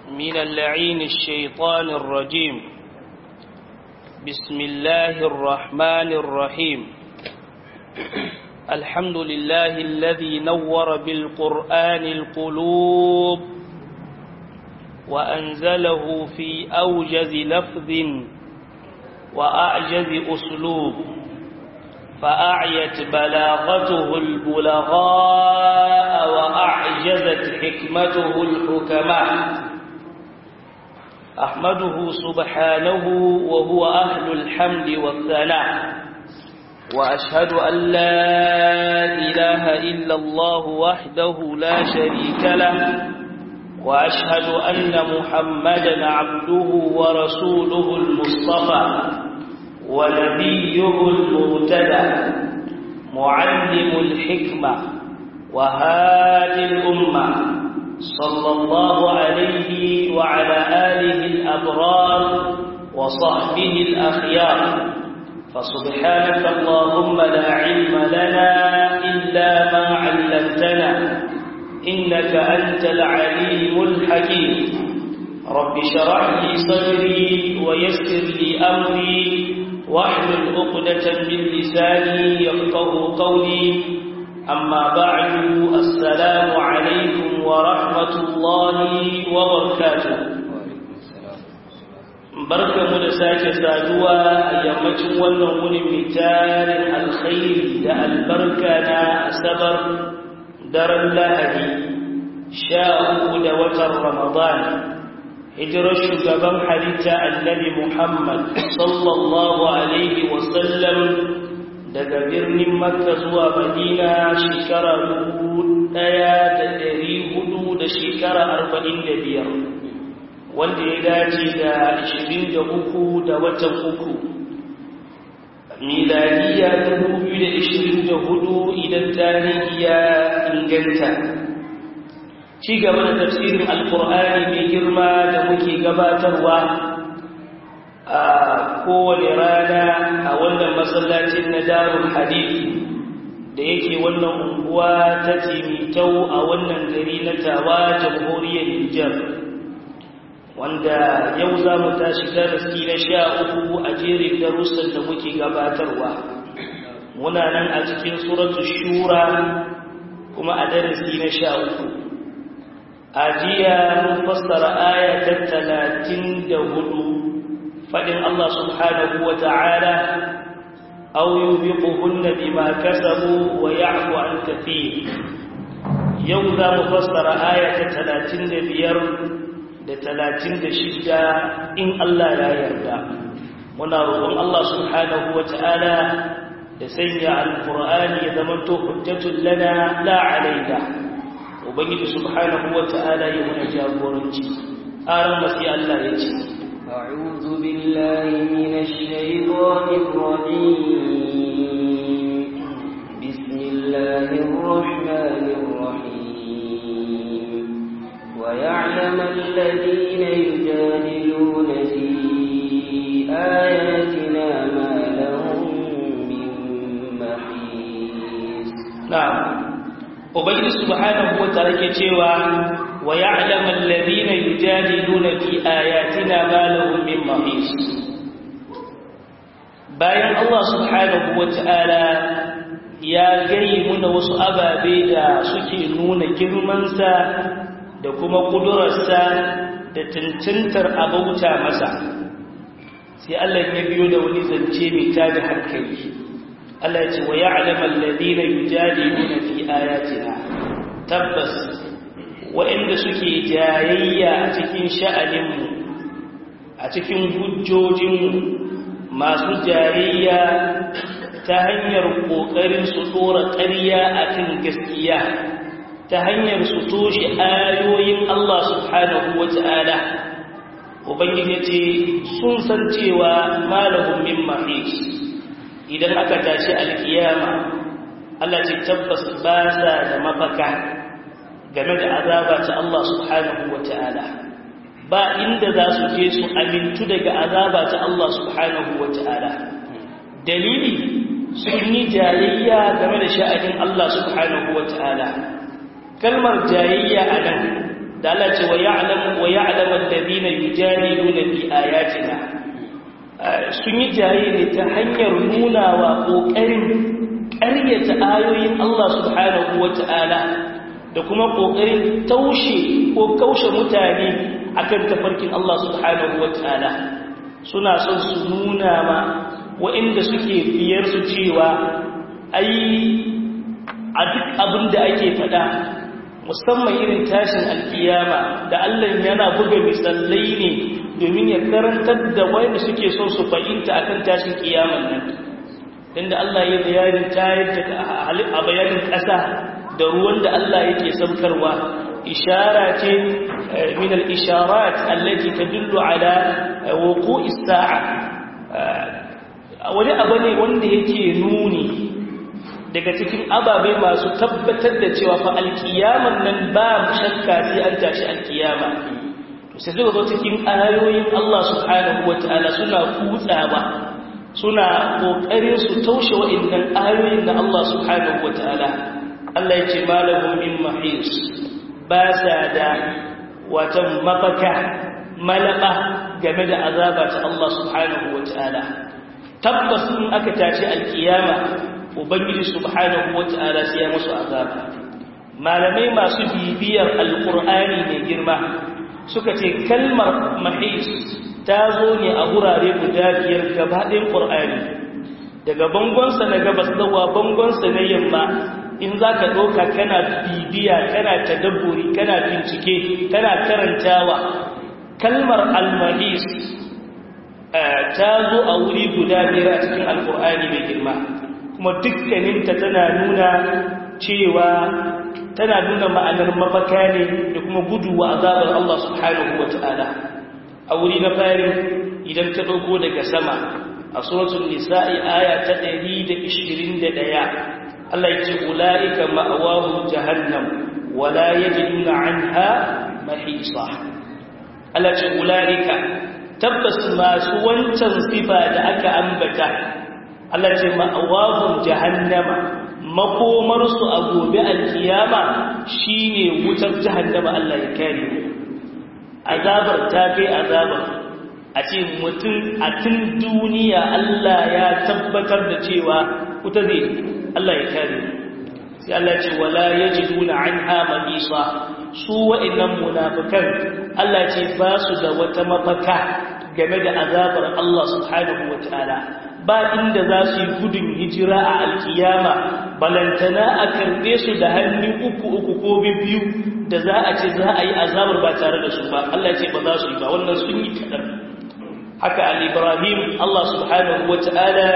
من اللعين الشيطان الرجيم. بسم الله الرحمن الرحيم. الحمد لله الذي نور بالقرآن القلوب وأنزله في أوجز لفظ وأعجز أسلوب، فأعيت بلاغته البلغاء وأعجزت حكمته الحكماء. أحمده سبحانه وهو أهل الحمد والثناء، وأشهد أن لا إله إلا الله وحده لا شريك له، وأشهد أن محمدا عبده ورسوله المصطفى ونبيه المرتدى، معلم الحكمة وهادي الأمة، صلى الله عليه وعلى آله الأبرار وصحبه الأخيار. فسبحانك اللهم لا علم لنا إلا ما علمتنا، إنك أنت العليم الحكيم. رب اشرح لي صدري ويسر لي أمري واحلل عقدة من لساني يفقهوا قولي. أما بعد، السلام عليكم ورحمة الله وبركاته. barkamu da sake saduwa a yammacin wannan wuni mai tarin alkhairi da albarka na asabar daren lahadi 13 da watan ramadan, hijirar shugaban halitta annabi Muhammad sallallahu alaihi wasallam daga birnin Makka zuwa Madina shekara 1445, wanda ya dace da 23 da watan uku miladiya 2024 idan tarihi ya inganta. Ci gaba da tafsirin alkur'ani mai girma da muke gabatarwa a kowane rana a wannan masallacin na Darul Hadith da yake wannan unguwa ta Timitau a wannan gari na Tawa, jamhuriyar Nijar, wanda yau za mu tashi darasi na 13 a jerin darussan da muke gabatarwa. Muna nan a cikin suratul Shura kuma a darasi na 13. ajiya mun fassara aya ta 34 fadin Allah subhanahu wa ta'ala, aw yubiquhunna bima kasabu wa ya'fu an kathir. yau za mu fassara aya ta 35 da 36 in Allah ya yarda. Muna roƙon Allah subhanahu wa ta'ala da sanya alqur'ani ya zamanto hujjatul lana la alaina. Ubangiji subhanahu wa ta'ala ya mana jagoranci. Aran masi Allah ya ce, a'udhu billahi minash shaitanir rajim. Bismillahir rahmanir rahim. Wa ya'lamu alladhina yujadiluna fi ayatina ma lahum min mahis. Na'am. Ubangiji subhanahu wa ta'ala ke cewa wa ya'lamu alladhina yujadiluna fi ayatina ma lahum min mahis. Bayan Allah subhanahu wa ta'ala ya gayi muna wasu ababe da suke nuna girmansa da kuma kudurarsa da tuntuntar abauta masa, sai Allah ya biyo da wani zance mai tada hankali. Allah ya ce wa ya'lamu alladhina yujadiluna fi ayatina. Tabbas wa'inda suke jayayya a cikin sha'aninmu, a cikin hujjojinmu, masu jayayya ta hanyar kokarin su tsora ƙarya akan gaskiya, ta hanyar su toshe ayoyin Allah subhanahu wata'ala. Ubangiji ya ce sun san cewa malahum min mahis. Idan aka tashi alkiyama, Allah ce tabbas ba sa da mafaka game da azaba ta Allah subhanahu wa ta'ala. Ba inda za su je su amintu daga azaba ta Allah subhanahu wa ta'ala. Dalili, sun yi jayayya game da sha'anin Allah subhanahu wa ta'ala. Kalmar jayayya a nan da Allah ce wa ya'lamu alladhina yujadiluna fi ayatina sun yi jaye ne ta hanyar nunawa kokarin ƙaryata ayoyin Allah subhanahu wata'ala da kuma kokarin kaushe mutane akan tafarkin Allah subhanahu wata'ala suna son su nuna ma waɗanda suke biyar su cewa ai a duk abin da ake faɗa musamman irin tashin alkiyama da Allah yana buga misalai ne domin ya karantar da wanda suke son su fahimta akan tashin kiyaman nan inda Allah ya bayani tayar da a bayanin ƙasa da ruwan da Allah yake saukarwa ishara ce min al-isharat allati tadullu ala wuqu'i as-sa'a wani abu ne wanda yake nuni daga cikin ababe masu tabbatar da cewa fa alkiyaman nan ba shakka sai an tashi alkiyama to sai zuwa cikin ayoyin Allah subhanahu wataala suna kutsawa suna kokarin su taushe wa'annan ayoyin na Allah subhanahu wataala Allah yace malahum min mahis ba sa da watan mafaka malaba game da azaba ta Allah subhanahu wataala tabbas in aka tashi alkiyama ubangiji subhanahu wata'ala sai ya musu azaba malamai masu bibiyar alqur'ani mai girma suka ce kalmar mahis ta zo ne a gurare guda biyar gabaɗayan qur'ani daga bangonsa na gabas zuwa bangonsa na yamma in zaka ɗauka kana bibiya kana tadabburi kana bincike kana karantawa kalmar al-mahis ta zo a wuri guda biyar a cikin alqur'ani mai girma kuma dukkaninta tana nuna cewa tana nuna ma'anar mafaka ne da kuma guduwa azabar Allah subhanahu wata'ala a wuri na fari idan ka dauko daga sama a suratul nisa'i aya ta 121 Allah ya ce ulaika ma'awahum jahannam wala yajiduna anha mahisa Allah ce ulaika tabbas masu wancan sifa da aka ambata Allah ce ma'awahum jahannama makomarsu a gobe alkiyama shine wutar jahannama Allah ya kare azabar ta kai azabar a ce mutum a tun duniya Allah ya tabbatar da cewa wuta zai Allah ya kare sai Allah ce wala yajiduna anha mabisa su wa'annan munafikan Allah ce ba su da wata mafaka game da azabar Allah subhanahu wataala ba inda za su yi gudun hijira a alkiyama balantana a karbe su da hannu uku ko biyu da za a ce za a yi azabar ba tare da su ba Allah ce ba za su yi ba wannan sun yi kaɗan haka al-Ibrahim Allah subhanahu wata'ala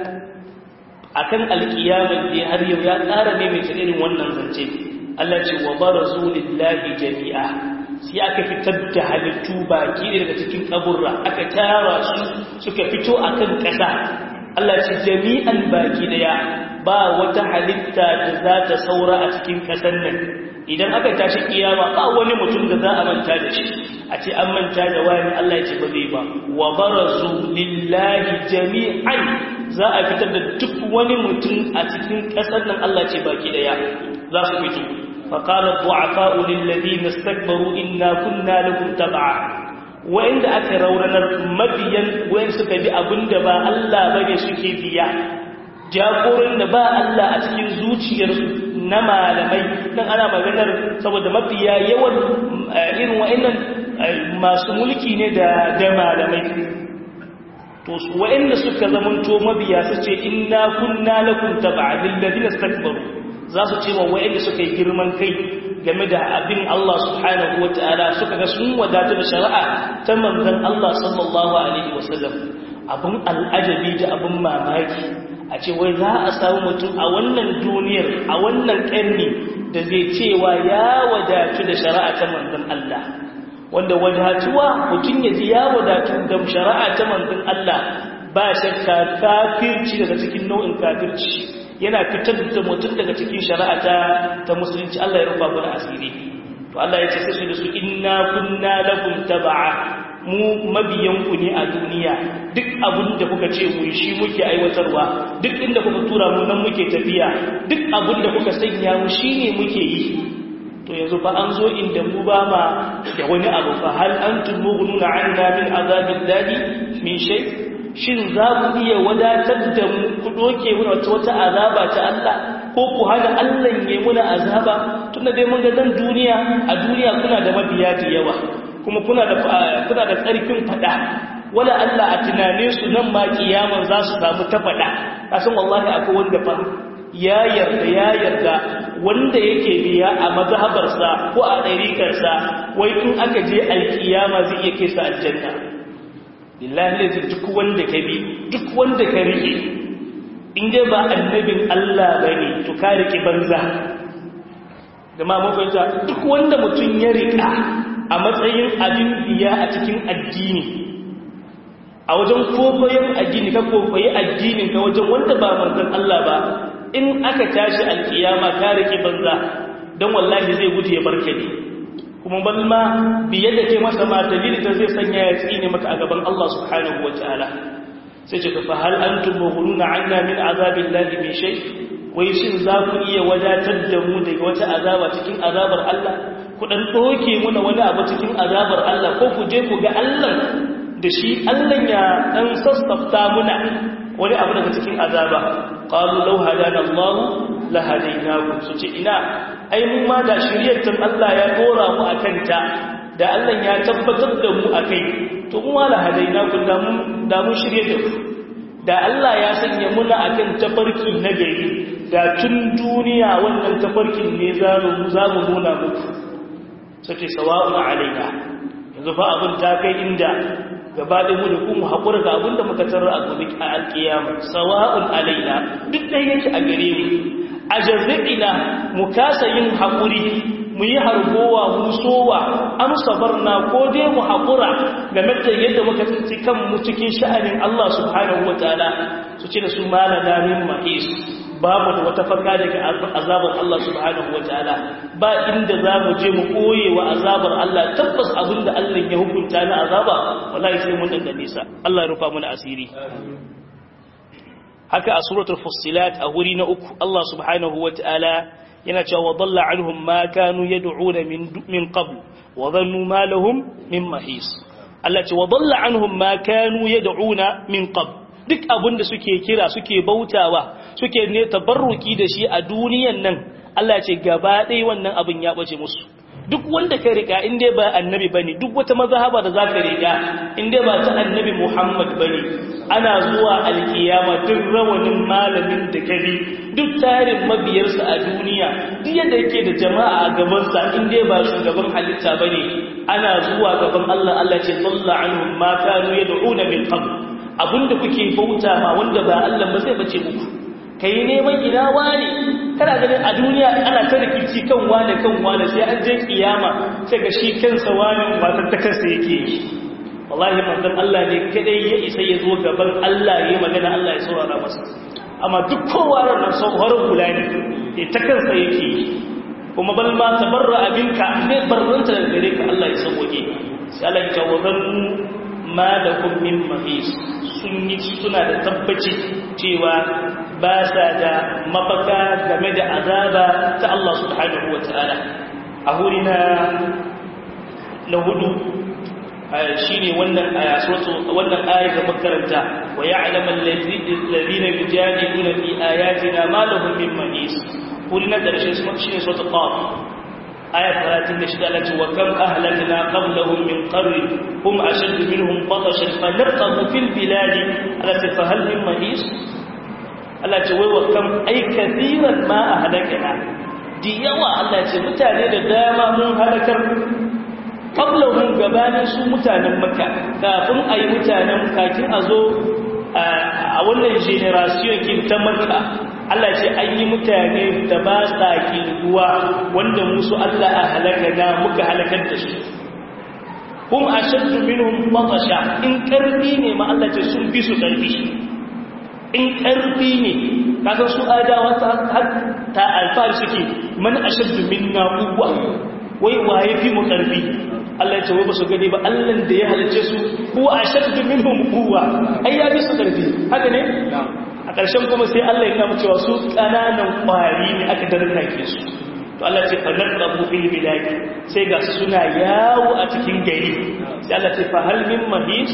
akan alkiyama da har yau ya ƙara ne mai irin wannan zance Allah ce wa barazu lillahi jami'a sai aka fitar da halittu baki daga cikin kaburra aka tara su suka fito akan ƙasa Allah ce jami'an baki daya ba wata halitta da za ta saura a cikin ƙasar nan idan aka tashi kiyama ba wani mutum da za a manta da shi a ce an manta da wani Allah ya ce ba zai ba wa barazu lillahi jami'an za a fitar da duk wani mutum a cikin ƙasar nan Allah ce baki daya za su fito فقال الضعفاء للذين استكبروا إنا كنا لكم تبعا وإن أكرورنا مبيا وإن سكبي أبن دبا الله بني سكي بيا جاكورن با الله أتكين زوتي نما لمي نان أنا مغنر سوى مبيا يوان إن وإن ما سمولكي ندى ما لمي وإن سكا زمنتو مبيا سكي إنا كنا لكم تبعا للذين استكبروا za su ce wa wa'anda suka yi girman kai game da abin Allah subhanahu wa ta'ala suka ga sun wadata da shari'a ta manzon Allah sallallahu alaihi wasallam abin al'ajabi da abin mamaki a ce wai za a samu mutum a wannan duniyar a wannan ƙarni da zai cewa ya wadatu da shari'a ta manzon Allah wanda wadatuwa mutum ya ji ya wadatu da shari'a ta manzon Allah ba shakka kafirci daga cikin nau'in kafirci yana fitar da mutum daga cikin shari'a ta musulunci Allah ya rufa mana asiri to Allah ya ce sai da su inna kunna lakum tab'a mu mabiyan ku ne a duniya duk abin da kuka ce mu shi muke aiwatarwa duk inda kuka tura mu nan muke tafiya duk abin da kuka sanya mu shine muke yi to to yanzu fa an zo inda mu ba ma da wani abu fa hal antum mughnuna 'anna min azabillahi min shay shin za ku iya wadatar da mu ku doke mu wata azaba ta Allah ko ku hana Allah ya muna azaba tunda dai mun ga dan duniya a duniya kuna da mabiya da yawa kuma kuna da tsarkin fada wala Allah a tunane su nan ma kiyaman za su samu ta fada kasan wallahi akwai wanda fa ya yarda wanda yake biya a mazhabarsa ko a ɗarikarsa wai in aka je alkiyama zai iya kai sa aljanna billahi lazi duk wanda ka bi duk wanda ka rike in dai ba annabin Allah bane to ka rike banza jama'a mun fahimta duk wanda mutum ya rika a matsayin abin biya a cikin addini a wajen kokoyin addini ka kokoyi addinin ka wajen wanda ba manzon Allah ba in aka tashi alkiyama ka rike banza don wallahi zai gudu ya barke ne kuma balma biye da ke masa matali da zai sanya ya tsine maka a gaban Allah subhanahu wataala sai ce fa hal antum mughnuna 'anna min azabillahi min shay wai shin za ku iya wadatar da mu daga wata azaba cikin azabar Allah ku dan doke muna wani abu cikin azabar Allah ko ku je ku ga Allah da shi Allah ya dan sassafta muna wani abu daga cikin azaba qalu law hadana Allah la hadaynakum su ce ina ai mu ma da shiriyar Allah ya dora mu akan ta da Allah ya tabbatar da mu akai to mu ma la hadaynakum da mun shirye da ku da Allah ya sanya muna akan tafarki na gari da tun duniya wannan tafarkin ne za mu nuna muku sai sawa'un alaina yanzu fa abin ta kai inda gaba da mu da kuma haƙura ga abin da muka tarar a gobe a alƙiyama sawa'un alaina duk ɗaya yake a gare mu a jarra'ina mu kasa yin haƙuri mu yi harbowa mu sowa an sabarna ko dai mu haƙura game da yadda muka tsinci kanmu cikin sha'anin Allah subhanahu wataala su ce da su malana min mahis babu da wata farka daga azabar Allah subhanahu wataala ba inda za mu je mu koye wa azabar Allah tabbas abinda Allah ya hukunta na azaba wallahi sai mun dan nisa Allah ya rufa mana asiri haka a suratul fussilat a wuri na 3 Allah subhanahu wataala yana cewa wadalla anhum ma kanu yad'una min qabl wa dhannu ma lahum min mahis Allah ce wadalla anhum ma kanu yad'una min qabl duk abinda suke kira suke bautawa suke ne tabarruki da shi a duniyan nan Allah ce gaba ɗaya wannan abin ya bace musu duk wanda ka rika in dai ba annabi bane duk wata mazhaba da zaka rika in dai ba ta annabi Muhammad bane ana zuwa alkiyama duk rawanin malamin da kari duk tarin mabiyarsa a duniya duk yadda yake da jama'a a gaban sa in dai ba shugaban halitta bane ana zuwa gaban Allah Allah ce dalla anhum ma kanu yad'una min qabl abinda kuke bauta ma wanda ba Allah ba zai bace muku kai neman ina wani kana ganin a duniya ana ta rikici kan wani sai an je kiyama sai ga shi kansa wani matar ta kansa yake yi wallahi manzon Allah ne kadai ya isa ya zo gaban Allah yayin magana Allah ya saurara masa amma duk kowa ran sauharin bulani ta kansa yake yi kuma bal ma tabarra abinka ne barranta daga gare ka Allah ya sauke sai Allah ya tawadan ma lakum min mahis sun yi suna da tabbaci cewa ba sa da mafaka game da azaba ta Allah subhanahu wa ta'ala a hurina na hudu shi ne wannan ayar da makaranta wa ya'lamu alladhina yujadiluna fi ayatina ma lahum min mahis hurina da shi ne suratul qaf آية 36 التي وكم أهلكنا قبلهم من قرن هم أشد منهم بطشا فنرقبوا في البلاد التي فهل من مهيس التي وكم أي كثيرا ما أهلكنا ديوا التي متعني لداما من هلكر قبلهم قبانا سو متانا مكة كافن أي متانا كاكين أزو أولا جينيراسيون كي تمكة Allah ce an yi mutane da ba sa kilguwa wanda musu Allah a halakana muka halakar da su hum ashaddu minhum batasha in karfi ne ma Allah ce sun bi su karfi in karfi ne kasan su adawa ta alfar suke man ashaddu minna quwwa wai waye fi mu karfi Allah ya ce wai ba su gani ba Allah da ya halice su huwa ashaddu minhum quwwa ai ya bi su karfi haka ne a ƙarshen kuma sai Allah ya kama cewa su ƙananan ƙwari ne aka darnake su to Allah ce fanaqabu fil bilad sai ga suna yawo a cikin gari sai Allah ce fa hal min mahis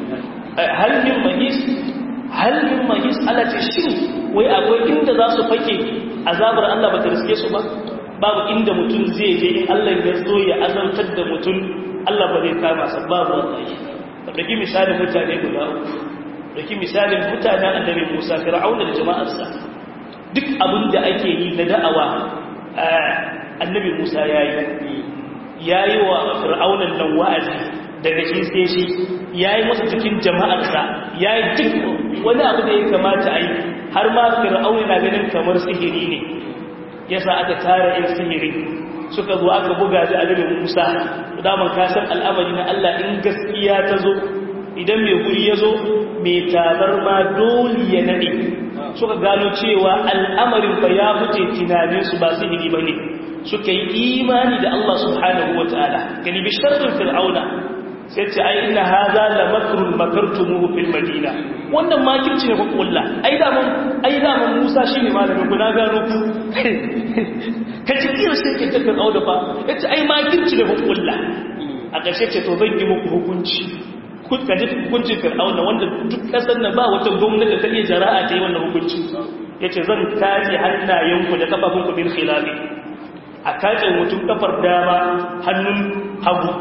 Allah ce shin wai akwai inda za su fake azabar Allah ba ta riske su ba babu inda mutum zai je in Allah ya zo ya azantar da mutum Allah ba zai kama sa babu wallahi dake misalin mutane guda dake misalin mutanen annabi Musa Fir'auna da jama'arsa duk abin da ake yi na da'awa annabi Musa yayi wa Fir'aunan nan wa'azi daga shi sai shi yayi masa cikin jama'arsa yayi duk wani abu da ya kamata a yi har ma Fir'auna na ganin kamar sihiri ne yasa aka tara yin sihiri suka zo aka buga da annabi Musa daman ka san al'amari na Allah in gaskiya ta zo idan mai guri ya zo mai tabar ma dole ya nade suka gano cewa al'amarin ba ya fice tunaninsu ba sihiri ba ne suka yi imani da Allah subhanahu wa ta'ala gani bi sharrin fir'auna sai ce ai inna hadha la makrun makartumuhu fil madina wannan makirci ne ku kulla ai da mun Musa shine malamin ku na gano ku kace kiyar sai ke tafi auda fa yace ai makirci ne ku kulla a ƙarshe ce to zan yi muku hukunci ka ji hukuncin fir'auna wanda duk kasar na ba wata gwamnati ta iya jara'a ta yi wannan hukunci yace zan kace hannayenku da kafafunku bil khilafi a kace mutum kafar dama hannun hagu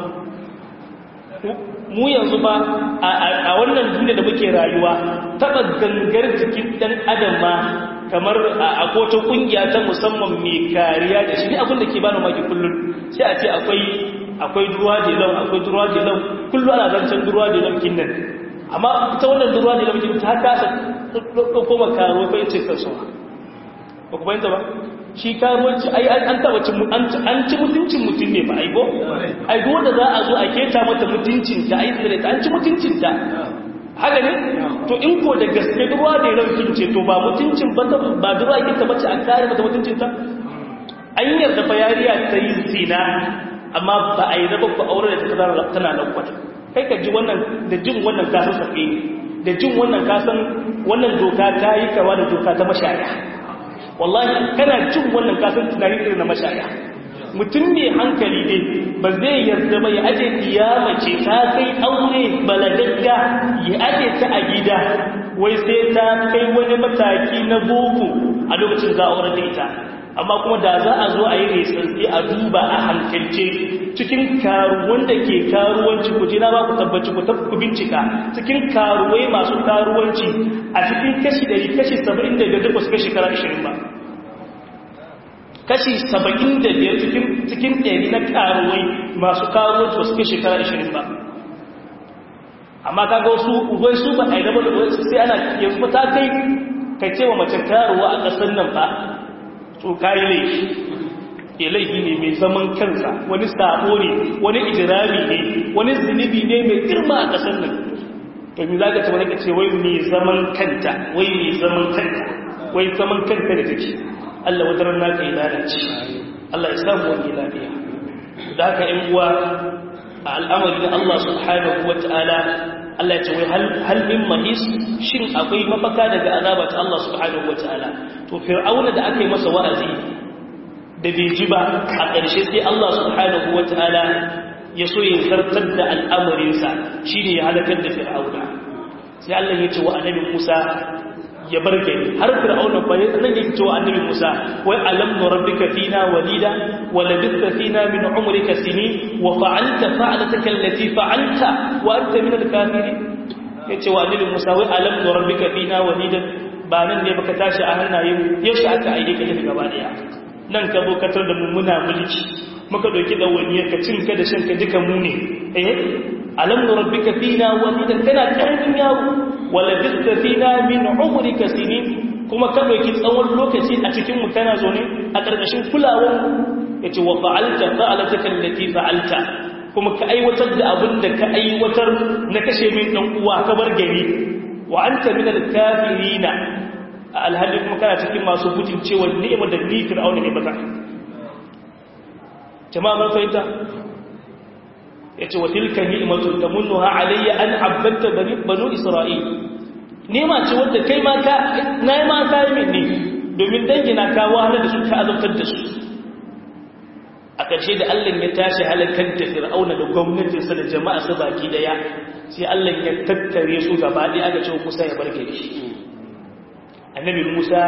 mu yanzu ba a wannan duniya da muke rayuwa taba gangar jikin dan adam ma kamar a kota kungiya ta musamman mai kariya da shi ne abin da ke bani maki kullun sai a ce akwai duruwa jelau akwai duruwa jelau kullu ana zancen duruwa jelau kinnan amma ita wannan duruwa jelau kin ta kasa koma karo fa yace kasuwa ba ku bayyana ba shi karuwanci ai an taba an ci mutuncin mutum ne ba aigo aigo da za a zo a keta mata mutuncin ta ai tsire an ci mutuncin ta haka ne to in ko da gaske duruwa jelau kin ce to ba mutuncin ba duruwa kin ta bace an kare mata mutuncin ta an yarda fa yariya ta yi zina amma ba a yi raba ku aure da ta zara tana nan kwata kai ka ji wannan da jin wannan kasan safi da jin wannan kasan wannan doka ta yi kama da doka ta mashaya wallahi kana jin wannan kasan tunani irin na mashaya mutum ne hankali ne ba zai yarda ba ya aje kiyama ce ta kai aure balagagga ya aje ta a gida wai sai ta kai wani mataki na boko a lokacin za a aure da ita amma kuma da za a zo a yi resansi a duba a hankalce cikin karuwan da ke karuwanci ku jina ba ku tabbaci ku bincika cikin karuwai masu karuwanci a cikin kashi 100 kashi 75 ba su kai shekara 20 ba kashi 75 cikin 100 na karuwai masu karuwanci ba su kai shekara 20 ba amma kaga wasu ubai su ba a yi raba da wasu sai ana yanzu ta kai cewa mace karuwa a ƙasar nan ba to kayi laifi ne mai zaman kansa wani sabo ne wani ijirami ne wani zunubi ne mai girma a ƙasar nan to mi za ka ce wani ka ce wai mai zaman kanta wai zaman kanta da take Allah wadarar naka yi lalace Allah ya samu wani lafiya da haka ‘yan uwa a al'amari da Allah subhanahu wa ta'ala Allah ya ce wai hal min mahis shin akwai mafaka daga azaba ta Allah subhanahu wa ta'ala to fir'auna da aka yi masa wa'azi da bai ji ba a ƙarshe sai Allah subhanahu wata'ala ya so ya zartar da al'amarinsa shine ya halakar da fir'auna sai Allah ya ce wa annabi Musa ya bar gari har fir'auna fa nan yake ce wa annabi Musa wai alam nurabbika fina walida wa labithta fina min umrika sinin wa fa'alta fa'lataka allati fa'alta wa anta min al-kafirin yace wa annabi Musa wai alam nurabbika fina walida ba nan ne baka tashi a hannayen yaushe aka aike ka tafi gaba daya nan ka zo katar da mummuna mulki muka doki dawaniyar ka cin ka da shan ka duka mu ne alam nurabbika fina walidan kana karamin yaro wala bitta fina min umrika sinin kuma ka doki tsawon lokaci a cikin mu kana zo ne a karkashin kulawar yace wa fa'alta fa'alataka allati fa'alta kuma ka aiwatar da abin da ka aiwatar na kashe min dan uwa ka bar gari wa anta min al-kafirina alhali kuma kana cikin masu gudun cewa ni'imar da ni fir'auna ne baka jama'a mun fahimta yace wa tilka ni'matun tamunnuha alayya an abadta banu isra'il ni'ma ce wanda kai ma ka nayi ma ka yi minni domin dangina ka wahala da su ka azabtar da su ƙarshe da Allah ya tashi halakar da Fir'auna da gwamnatinsa da jama'a su baki daya sai Allah ya tattare su gaba ɗaya aka ce Musa ya barke da shi annabi Musa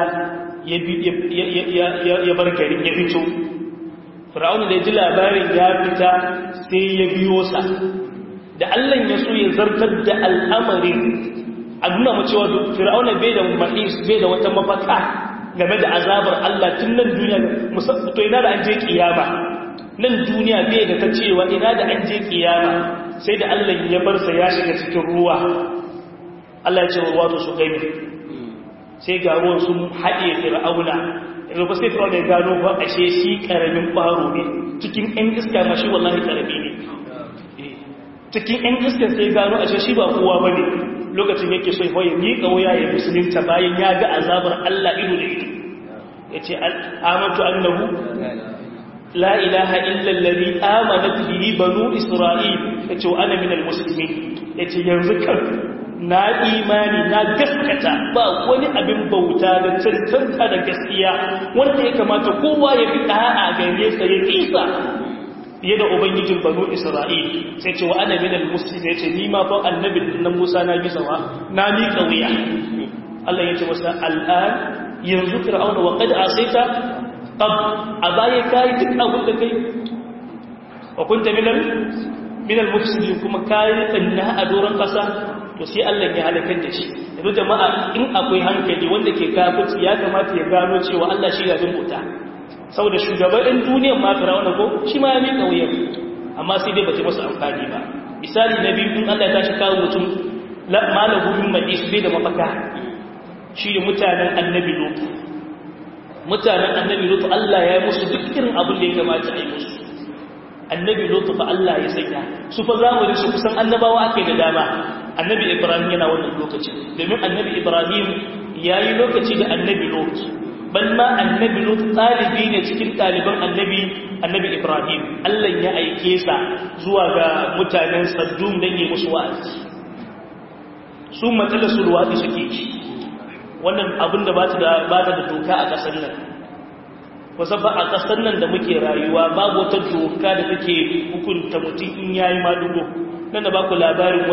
ya bar garin ya fito Fir'auna da ya ji labarin ya fita sai ya biyo sa da Allah ya so ya zartar da al'amarin a nuna mu cewa Fir'auna bai da mahis bai da wata mafaka game da azabar Allah tun nan duniya to ina da an je kiyama nan duniya bai da ta cewa ina da an je kiyama sai da Allah ya bar sa ya shiga cikin ruwa Allah ya ce ruwa to su gaibe sai ga ruwan sun haɗe Fir'auna yanzu ba sai Fir'auna ya gano ba ashe shi karamin ƙwaro ne cikin ɗan iska ma shi wallahi karami ne cikin ɗan iska sai gano ashe shi ba kowa ba ne lokacin yake so ya miƙa waya ya musulunta bayan ya ga azabar Allah ido da ido ya ce amantu annahu la ilaha illa allazi amanat bihi banu isra'il ya ce wa ana minal muslimin ya ce yanzu kan na imani na gaskata ba wani abin bauta da cancanta da gaskiya wanda ya kamata kowa ya fi ɗa'a gare sa ya kisa fiye da ubangijin banu isra'il sai ce wa ana minal muslimin ya ce ni ma fa annabin nan Musa na bisa wa na miƙa wuya Allah ya ce masa al'an yanzu fir'auna wa qad asaita qad abaya kai duk abin da kai wa kunta minal mufsidin kuma kai tsanna a doron kasa to sai Allah ya halakar da shi yanzu jama'a in akwai hankali wanda ke kafirci ya kamata ya gano cewa Allah shi ya rubuta saboda shugaban duniyar ma Fir'auna ko shi ma ya miƙa wuyar amma sai dai bace masa amfani ba misali na biyu in Allah ya tashi kawo mutum malahu min majis bai da mafaka shi da mutanen annabi Lut Allah ya yi musu duk irin abin da ya kamata a yi musu annabi Lut fa Allah ya sanya su fa zamanin su kusan annabawa ake da dama annabi Ibrahim yana wannan lokacin domin annabi Ibrahim yayi lokaci da annabi Lut bal ma annabi Lut talibi ne cikin taliban annabi Ibrahim Allah ya aike sa zuwa ga mutanen Saddum dan yi musu wa'azi su matsalar su ruwadi suke ci wannan abin da ba ta da doka a kasar nan wasu ba a kasar nan da muke rayuwa babu wata doka da take hukunta mutum in yayi madugo nan da ba ku labarin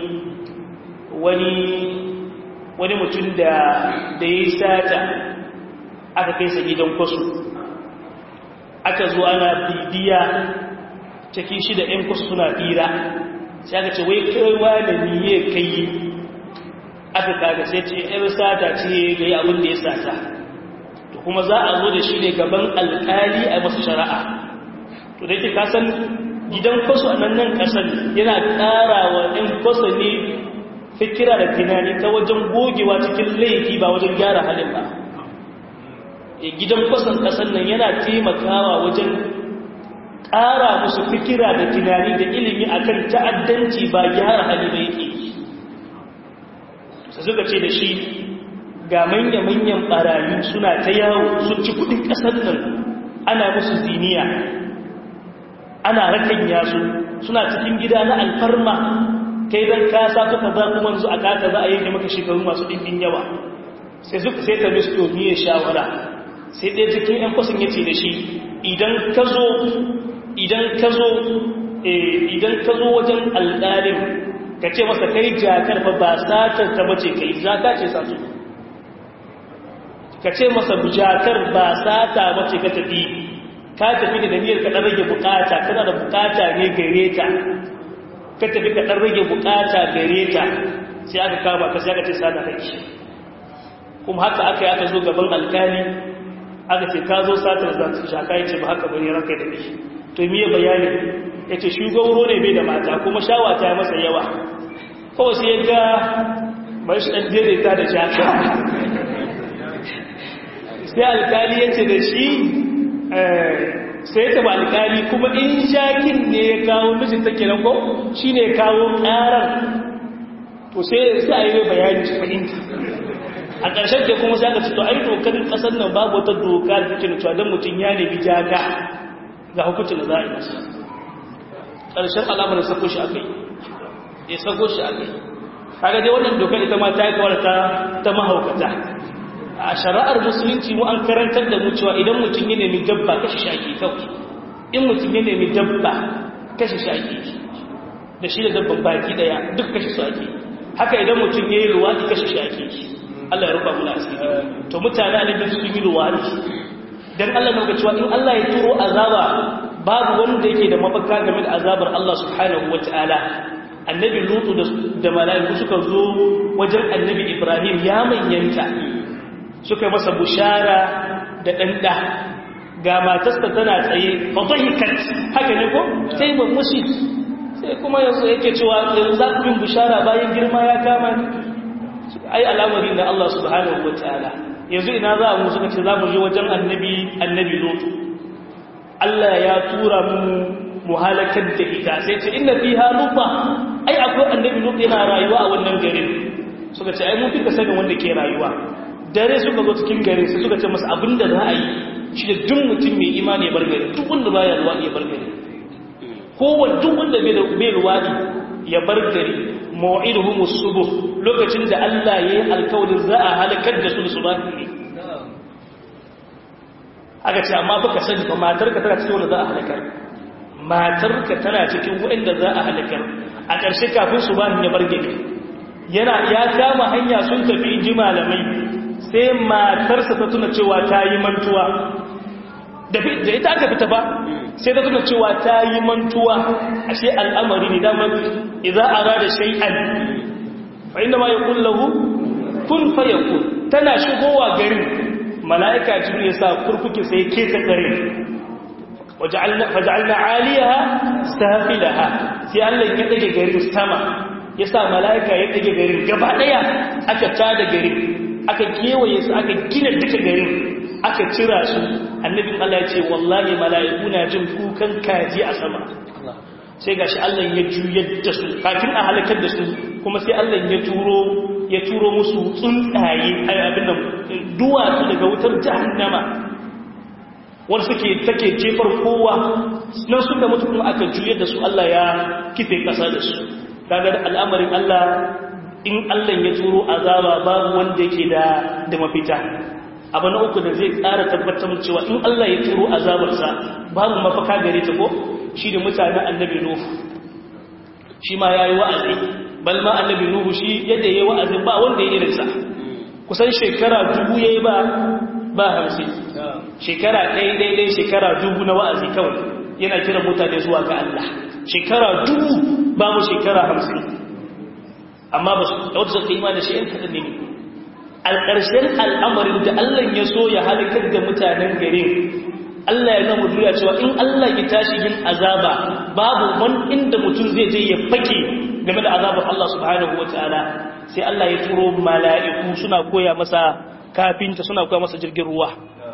wani mutum da ya yi sata aka kai sa gidan kwasu aka zo ana bibiya cikin shi da 'yan kwasu suna fira sai aka ce wai kaiwa da niye kai aka kaga sai ce 'yan sata ce ga yi abin da ya sata to kuma za a zo da shi ne gaban alkali a masu shari'a to da yake kasan gidan kwasu a nan kasar yana ƙara wa 'yan kwasu ne fikira da tunani ta wajen gogewa cikin laifi ba wajen gyara halin ba gidan kwasan kasar nan yana taimakawa wajen ƙara musu fikira da tunani da ilimi akan ta'addanci ba gyara hali ba yake su suka ce da shi ga manya-manyan ɓarayi suna ta yawo sun ci kudin ƙasar nan ana musu ziniya ana rakan yasu suna cikin gida na alfarma kai don kasa suka za kuma su a kata za a yanke maka shekaru masu ɗimbin yawa sai ta misto ni ya shawara sai ɗaya cikin 'yan kwasan ya ce da shi idan ka zo wajen alƙalin ka ce masa kai jakar fa ba satar ta bace kai zaka ce satu ka ce masa jakar ba sata bace ka tafi da niyyar ka ɗan rage bukata kana da bukata ne gare ta ka tafi ka ɗan rage bukata gare ta sai aka kama ka sai aka ce sana kai kuma haka aka zo gaban alƙali aka ce ka zo satar za su shaka ya ce ba haka bane ranka da shi to miye bayani ya ce shugabaro ne bai da mata kuma shawa ta masa yawa kawai sai ya ga mai shi ɗan daidaita da shaka sai alkali ya ce da shi sai ta ba alkali kuma in shakin ne ya kawo mijin ta kenan ko shi ne kawo ƙarar to sai a yi mai bayani shi fahimta a ƙarshen da kuma sai ka ce to ai dokar ƙasar nan babu wata doka da take da cewa don mutum ya nemi jaga ga hukuncin da za a yi masa ƙarshen alamar sako shi aka yi ya sako shi aka yi kaga dai wannan dokar ita ma ta yi kawar ta mahaukata a shari'ar musulunci mu an karantar da mu cewa idan mutum ya nemi dabba kashi shaki kawai in mutum ya nemi dabba kashe shi ake da shi da dabban baki daya duk kashe su ake haka idan mutum ya yi luwaɗi kashe shi ake Allah ya rufa muna asiri to mutane alibin su yi luwaɗi don Allah na cewa in Allah ya turo azaba babu wanda yake da mafaka game da azabar Allah subhanahu wa ta'ala annabi lutu da mala'iku suka zo wajen annabi ibrahim ya manyanta suka masa bushara da ɗanɗa ga matarsa tana tsaye fadahikat haka ne ko sai ba mushi sai kuma yanzu yake cewa za ku bin bushara bayan girma ya kama ni ai al'amari na Allah subhanahu wataala yanzu ina za mu suka ce za mu je wajen annabi lutu Allah ya tura mu halakar da ita sai ce inna fiha lupa ai akwai annabi lutu yana rayuwa a wannan garin suka ce ai mun fika sanin wanda ke rayuwa dare suka zo cikin gari sai suka ce masa abinda za a yi shi da duk mutum mai imani ya bar gari duk wanda baya ruwadi ya bar gari kowa duk wanda bai ruwadi ya bar gari mau'iduhum as-subuh lokacin da Allah yayi alkawarin za a halakar da su subahi ne aka ce amma baka sani ba matarka tana cikin wanda za a halakar matarka tana cikin wanda za a halakar a ƙarshe kafin subahi ya bar gari ya kama hanya sun tafi inji malamai sai matarsa ta tuna cewa ta yi mantuwa da ita aka fita ba sai ta tuna cewa ta yi mantuwa ashe al'amari ne damar idza arada shay'an fa inna ma yaqul lahu kun fayakun tana shigowa garin malaika jibril ya sa kurkuke sai ke ta garin faj'alna 'aliyaha safilaha sai Allah ya dage garin sama yasa malaika ya dage garin gaba daya aka tada garin aka kewaye su aka gina duka garin aka cira su annabin Allah ya ce wallahi mala'iku na jin kukan kaji a sama sai gashi Allah ya juyar da su kafin a halakar da su kuma sai Allah ya turo musu tsuntsaye abin nan duwatsu daga wutar jahannama wanda take jefar kowa nan suka mutu kuma aka juyar da su Allah ya kife kasa da su kaga al'amarin Allah in Allah ya turo azaba babu wanda yake da mafita abu na uku da zai ƙara tabbatar cewa in Allah ya turo azabarsa babu mafaka gare ta ko shi da mutanen annabi Nuhu shi ma yayi wa'azi bal ma annabi Nuhu shi yadda yayi wa'azi ba wanda ya irinsa kusan shekara 1000 yayi ba 50 shekara ɗaya shekara 1000 na wa'azi kawai yana kira mutane zuwa ga Allah shekara 1000 babu shekara 50 amma ba su da wata zaka imani shi ‘yan kaɗan ne alƙarshen al'amarin da Allah ya so ya halakar da mutanen garin Allah ya zama duniya cewa in Allah ya tashi yin azaba babu wani inda mutum zai je ya fake game da azabar Allah subhanahu wata'ala sai Allah ya turo mala'iku suna koya masa kafinta suna koya masa jirgin ruwa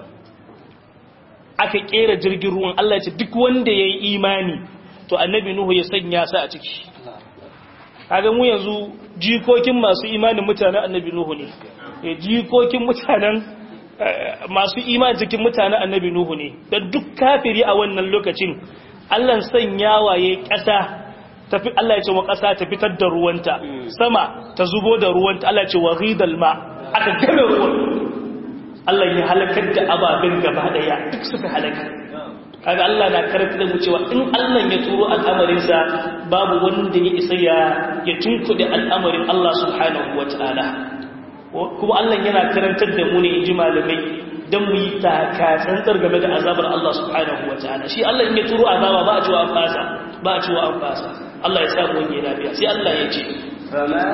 aka kera jirgin ruwan Allah ya ce duk wanda ya yi imani to annabi Nuhu ya sanya sa a ciki kaga mu yanzu jikokin masu imanin mutanen annabi Nuhu ne jikokin mutanen masu imanin jikin mutanen annabi Nuhu ne da duk kafiri a wannan lokacin Allah sanya waye ƙasa tafi Allah ya ce wa ƙasa ta fitar da ruwanta sama ta zubo da ruwanta Allah ya ce wa ghidal ma aka game ruwan Allah ya halakar da ababen gaba daya duk suka halaka kaga Allah na karanta da mu cewa in Allah ya turo al'amarinsa babu wanda ya isa ya tunkuɗe al'amarin Allah subhanahu wataala kuma Allah yana karantar da mu ne inji malamai dan mu yi taka tsantsar game da azabar Allah subhanahu wataala shi Allah in ya turo azaba ba a cewa an fasa ba a cewa an fasa Allah ya sa mu wani lafiya sai Allah ya ce fama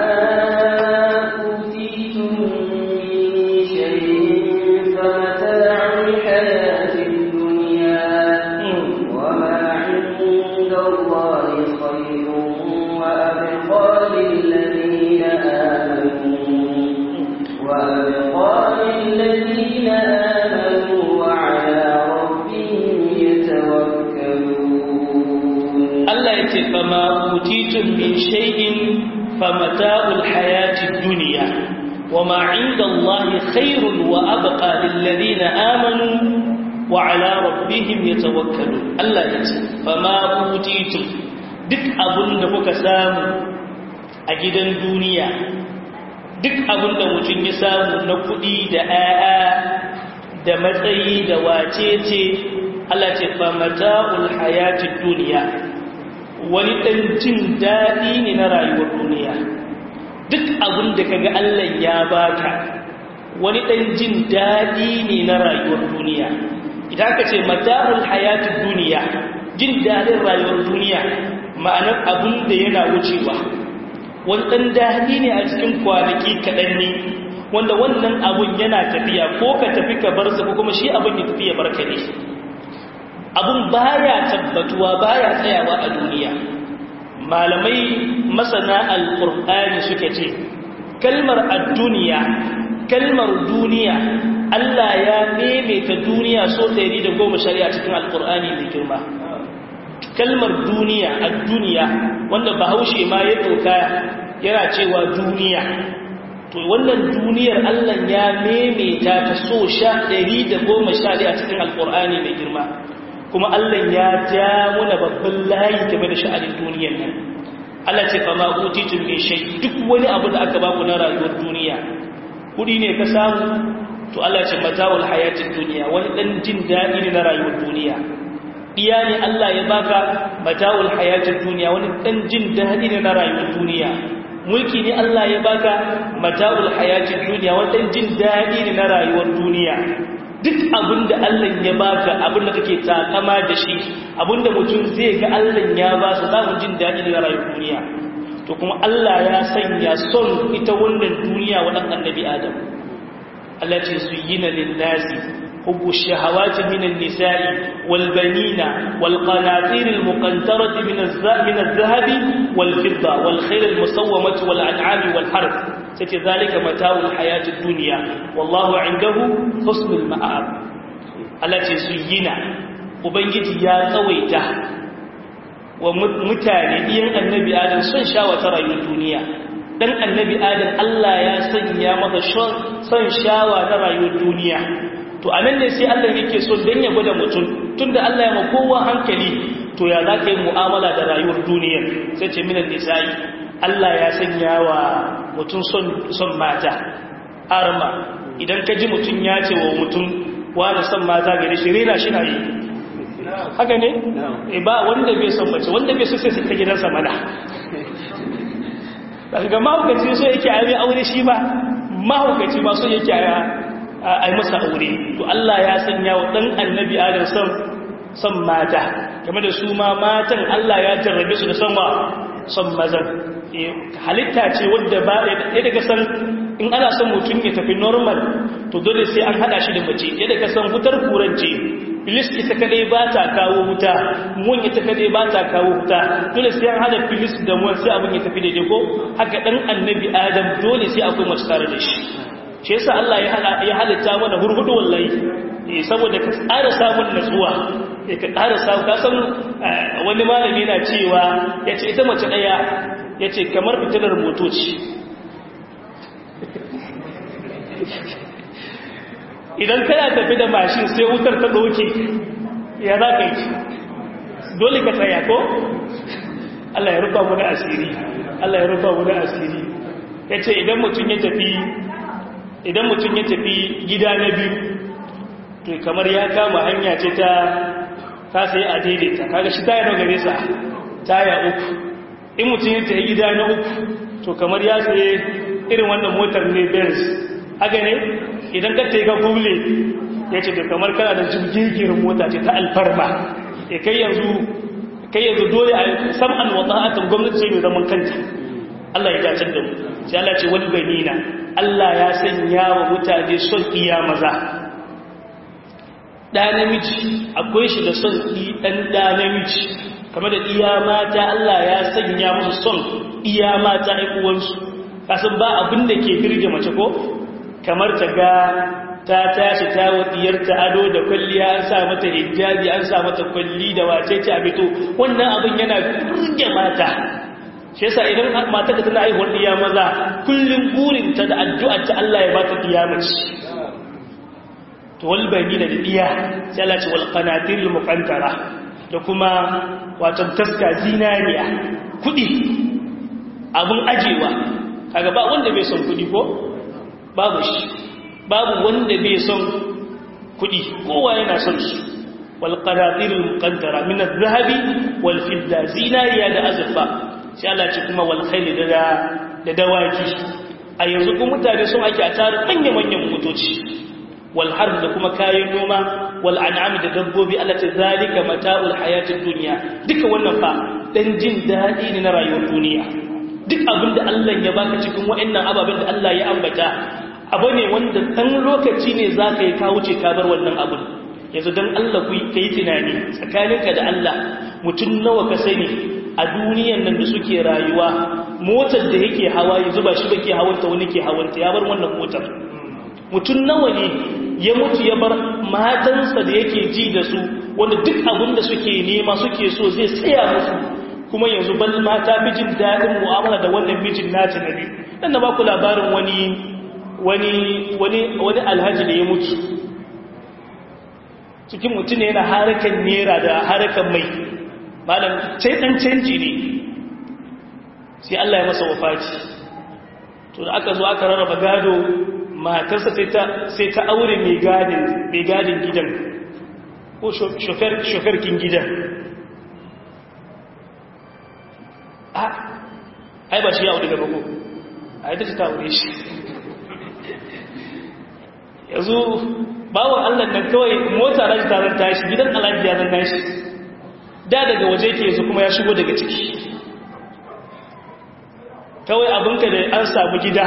utitum min shay'in famata'ul hayatid فما أوتيتم من شيء فمتاع الحياة الدنيا وما عند الله خير وأبقى للذين آمنوا وعلى ربهم يتوكلون الله يقول فما أوتيتم duk abin da kuka samu a gidan duniya duk abin da mutum ya samu na kuɗi da 'ya'ya da matsayi da wacece Allah ce fa mata'ul hayatid dunya wani dan jin dadi ne na rayuwar duniya duk abin da kaga Allah ya baka wani dan jin dadi ne na rayuwar duniya idan ka ce mata'ul hayatid dunya jin dadin rayuwar duniya ma'anar abin da yana wucewa wani dan dadi ne a cikin kwanaki kadan ne wanda wannan abun yana tafiya ko ka tafi ka bar sa ko kuma shi abun ya tafi ya barka ne abun baya tabbatuwa baya tsayawa a duniya malamai masana alqur'ani suka ce kalmar ad-dunya kalmar duniya Allah ya maimaita duniya so 110 a cikin alqur'ani mai girma kalmar duniya ad-dunya wanda Bahaushe ma ya doka yana cewa duniya to wannan duniyar Allah ya maimaita ta so 110 a cikin alqur'ani mai girma kuma Allah ya ja muna babban layi game da sha'anin duniyar nan Allah ce fa ma utitum min shay duk wani abu da aka baku na rayuwar duniya kudi ne ka samu to Allah ce mata'ul hayatid dunya wani dan jin dadi ne na rayuwar duniya iya ne Allah ya baka mata'ul hayatid dunya wani dan jin dadi ne na rayuwar duniya mulki ne Allah ya baka mata'ul hayatid dunya wani dan jin dadi ne na rayuwar duniya duk abinda Allah ya baka abinda kake takama da shi abinda mutum zai ga Allah ya ba su samun jin dadi da rayuwar duniya to kuma Allah ya sanya son ita wannan duniya wa dan annabi Adam Allah ce suyina lin-nasi hubbu shahawati minan nisa'i wal banina wal qanatir al muqantarati min az-zahabi wal fidda wal khayl al musawwamati wal an'ami wal harth sai zalika mata'ul hayatid dunya wallahu 'indahu husnul ma'ab Allah ce suyina ubangiji ya tsawaita wa mutane iyan annabi adam son shawata rayuwar duniya dan annabi adam Allah ya sanya masa son shawa na rayuwar duniya to anan ne sai Allah yake so dan ya gwada mutum tunda Allah ya ma kowa hankali to ya zaka yi mu'amala da rayuwar duniya sai ce minan nisa'i Allah ya sanya wa mutum son mata arma idan ka ji mutum ya ce wa mutum wani son mata gare shi rena shi na yi haka ne? ba wanda bai son mace wanda bai so sai su ta gidansa mana daga mahaukaci so yake a yi aure shi ba mahaukaci ba so yake a yi masa aure to Allah ya sanya wa ɗan annabi adam son mata game da su ma matan Allah ya jarrabe su da son mazan halitta ce wadda ba ɗaya daga san in ana son mutum ya tafi normal to dole sai an hada shi da mace yadda ka san hutar kurance filis ita kadai ba ta kawo wuta mun ita kadai ba ta kawo wuta dole sai an hada filis da mun sai abin ya tafi daidai ko haka dan annabi adam dole sai akwai mace tare da shi shi yasa Allah ya halitta mana hurhudu wallahi saboda ka tsara samun natsuwa ka tsara samu ka san wani malami yana cewa yace ita mace daya yace kamar fitilar motoci idan kana tafi da mashin sai wutar ta dauke ya za ka yi dole ka tsaya ko Allah ya rufa mu da asiri Allah ya rufa mu da asiri yace idan mutum ya tafi gida na biyu to kamar ya kama hanya ce ta sai a daidaita kaga shi taya gare sa taya uku in mutum ya tafi gida na uku to kamar ya sai irin wannan motar ne Benz haka ne idan ka taiga google ya ce da kamar kana da jirgin mota ce ta alfarma kai yanzu dole a sam'an wata'atan gwamnati sai mai zaman kanta Allah ya dace da mu sai Allah ce wani ganina Allah ya sanya wa mutane son iya maza da namiji akwai shi da son da namiji kamar da iya mata Allah ya sanya musu son iya mata ai uwansu kasan ba abin da ke birge mace ko kamar ta ga ta tashi ta wadiyarta ado da kwalliya an sa mata hijabi an sa mata kwalli da wacece a fito wannan abin yana burge mata shi yasa idan mata ka tana haihuwar diya maza kullum burinta da addu'ar ta Allah ya bata kiyamaci to wal banina da diya sai Allah ce wal qanatir al muqantara da kuma wato taska zinariya kudi abun ajewa kaga ba wanda bai son kudi ko babu shi babu wanda bai son kudi kowa yana son su wal qanatir al muqaddara min al dhahabi wal fidda zinariya da azurfa sai Allah ce kuma wal khayl da dawaki a yanzu kuma mutane sun ake a tare manyan motoci wal harb da kuma kayan noma wal an'am da dabbobi Allah ta zalika mata'ul hayatid dunya duka wannan fa dan jin dadi ne na rayuwar duniya duk abinda Allah ya baka cikin waɗannan ababen da Allah ya ambata abu ne wanda dan lokaci ne zaka yi ka wuce ka bar wannan abun yanzu dan Allah ku yi tunani tsakaninka da Allah mutun nawa ka sani a duniyan nan da suke rayuwa motar da yake hawa yanzu ba shi bake hawanta wani ke hawanta ya bar wannan motar mutum nawa ne ya mutu ya bar matansa da yake ji da su wanda duk abin da suke nema suke so zai tsaya musu kuma yanzu bal mata mijin daɗin mu'amala da wannan mijin nata na biyu dan na baku labarin wani alhaji da ya mutu cikin mutum ne yana harakan nera da harakan mai malam sai dan canji ne sai Allah ya masa wafati to da aka zo aka rarraba gado matarsa sai ta aure mai gadin gidan ko shoferkin gidan ai ba shi ya aure gaba ko ai ta ta aure shi yanzu bawon Allah nan kawai mota na shi taron tashi gidan alhaji ya zan tashi da daga waje ke yanzu kuma ya shigo daga ciki kawai abinka da an samu gida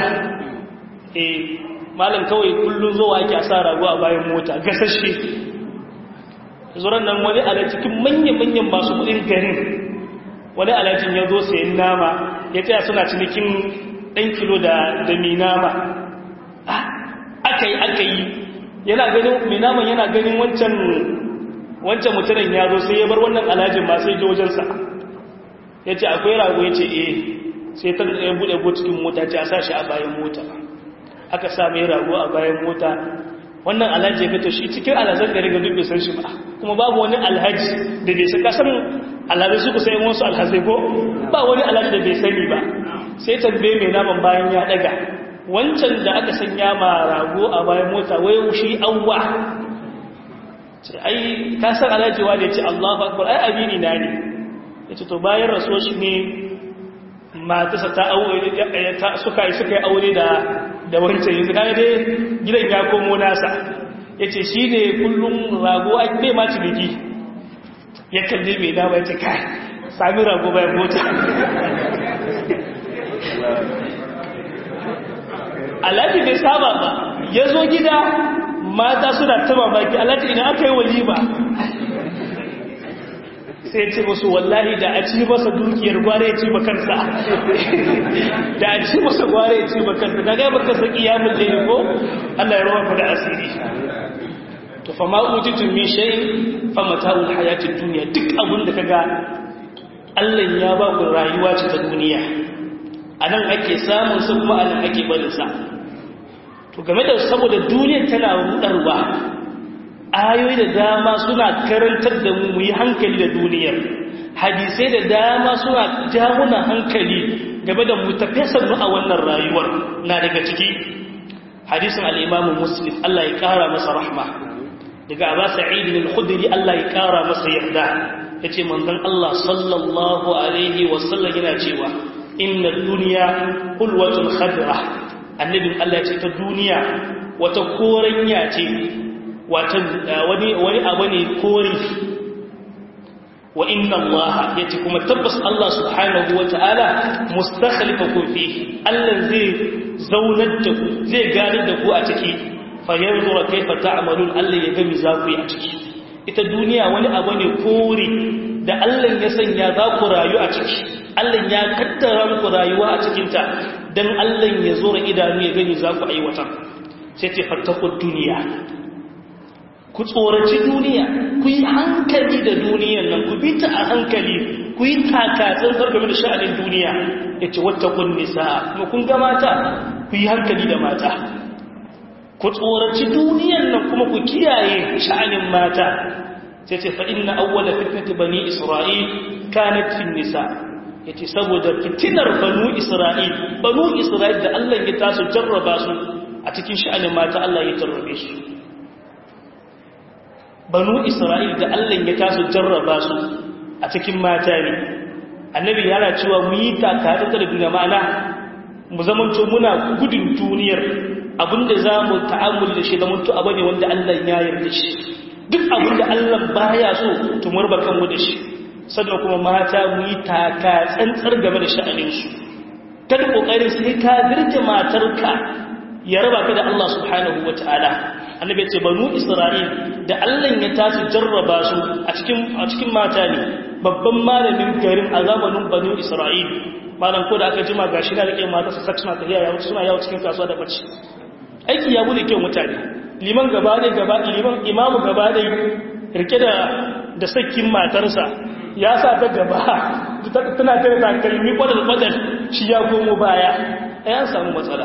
malam kawai kullum zuwa ake a sa rago a bayan mota gasashe zuran nan wani ala cikin manya-manyan masu kudin garin wani alajin ya zo sayan nama ya tsaya suna cinikin ɗan kilo da mai nama aka yi yana ganin mai naman yana ganin wancan mutumin ya zo sai ya bar wannan alajin ba sai wajensa ya ce akwai rago ya ce sai ta buɗe cikin mota ce a sa shi a bayan mota aka sa mai rago a bayan mota wannan alhaji ya fito shi cikin alhazan gari ga duk bai san shi ba kuma babu wani alhaji da bai san kasan alhazai su kusa yin wasu alhazai ko ba wani alhaji da bai sani ba sai tambaye mai naman bayan ya daga wancan da aka sanya ma rago a bayan mota wai shi awwa ce ai ka san alhaji wa da ya ce Allahu akbar ai amini na ne ya ce to bayan rasuwar shi ne matasa ta aure suka yi aure da wancan yanzu kaga dai gidan ya komo nasa yace shi ne kullum rago a bai ma ciniki ya kalle mai dama yace kai sami rago bayan mota alhaji bai saba ba ya zo gida mata suna taba baki alhaji idan aka yi walima sai ce musu wallahi da a ci masa dukiyar gware ya ci bakansa da a ci masa gware ya ci bakansa daga yaba kasa kiyamun da ko Allah ya rawa da asiri to fa ma utitu min shay fa mata'ul hayatid dunya duk abin da kaga Allah ya ba ku rayuwa ce ta duniya anan ake samun sa kuma anan ake barin sa to game da saboda duniyar tana rudarwa ayoyi da dama suna karantar da mu yi hankali da duniyar hadisai da dama suna jamuna hankali game da mutafesar mu a wannan rayuwar na daga ciki hadisin al-Imam Muslim Allah ya kara masa rahma daga Abu Sa'id al-Khudri Allah ya kara masa yarda yace manzon Allah sallallahu alaihi wasallam yana cewa inna ad-dunya hulwatun khadra annabin Allah ya ce ta duniya wata koranya ce wani abu ne kori wa inna Allah ya ce kuma tabbas Allah subhanahu wa ta'ala mustakhlifakum fihi Allah zai zaunar da ku zai gani da ku a ciki fa yanzura kaifa ta'malun Allah ya ga mi za ku yi a ciki ita duniya wani abu ne kori da Allah ya sanya za ku rayu a ciki Allah ya kaddara muku rayuwa a cikin ta dan Allah ya zura idanu ya gani za ku aiwata sai ce fattaqud duniya ku tsoraci duniya ku yi hankali da duniyan nan ku bi ta a hankali ku yi takatsin game da sha'anin duniya ya ce wata kun nisa kuma kun ga mata ku yi hankali da mata ku tsoraci duniyan nan kuma ku kiyaye sha'anin mata sai ce fa inna awwala fitnati bani isra'il kanat fi nisa yace saboda fitinar banu isra'il da Allah ya taso jarraba su a cikin sha'anin mata Allah ya jarrabe su banu Isra'il da Allah ya taso jarraba su a cikin mata ne annabi yana cewa mu yi takata da duniya ma'ana mu zamanto muna gudun duniyar abinda za mu ta'amul da shi da mutu abu ne wanda Allah ya yarda shi duk abinda Allah baya so to murba kanmu da shi sannan kuma mata mu yi taka tsantsar game da sha'aninsu kada kokarin sai ka birge matarka ya raba ka da Allah subhanahu wataala annabi ce banu Isra'il da Allah ya tashi jarraba su a cikin mata ne babban malamin garin a zamanin banu Isra'il malam ko da aka jima gashi na rike mata su suna tafiya yawo suna yawo cikin kasuwa da bacci aiki ya bude kyau mutane liman gaba liman imamu gaba da rike da sakin matarsa ya sa ta gaba tana tare da kalmi kwadal shi ya komo baya an samu matsala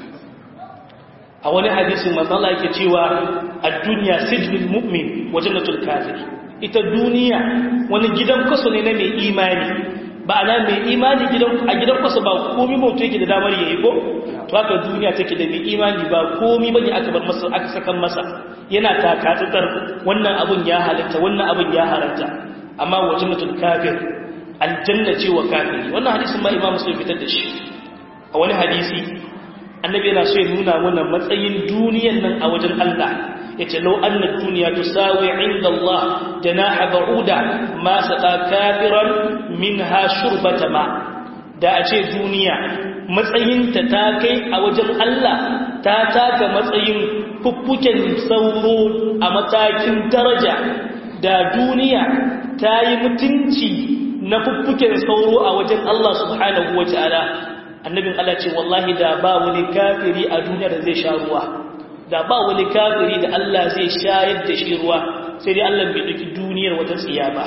a wani hadisin matsala yake cewa ad-dunya sijnul mu'min wa jannatul kafir ita duniya wani gidan kaso ne na mai imani ba ana mai imani a gidan kaso ba komai mutum yake da damar yayi ko to haka duniya take da mai imani ba komai bane aka bar masa aka sakan masa yana takatsutar wannan abun ya halatta wannan abun ya haramta amma wa jannatul kafir aljanna ce wa kafiri wannan hadisin ma Imam Muslim fitar da shi a wani hadisi annabi yana so ya nuna mana matsayin duniyar nan a wajen Allah yace law anna ad-dunya tusawi 'inda Allah janaha ba'uda ma saqa kafiran minha shurbata ma da a ce duniya matsayinta ta kai a wajen Allah ta taka matsayin fuffuken sauro a matakin daraja da duniya ta yi mutunci na fuffuken sauro a wajen Allah subhanahu wa ta'ala annabin Allah ce wallahi da ba wani kafiri a duniya da zai sha ruwa da ba wani kafiri da Allah zai shayar da shi ruwa sai dai Allah bai ɗauki duniyar wata tsiya ba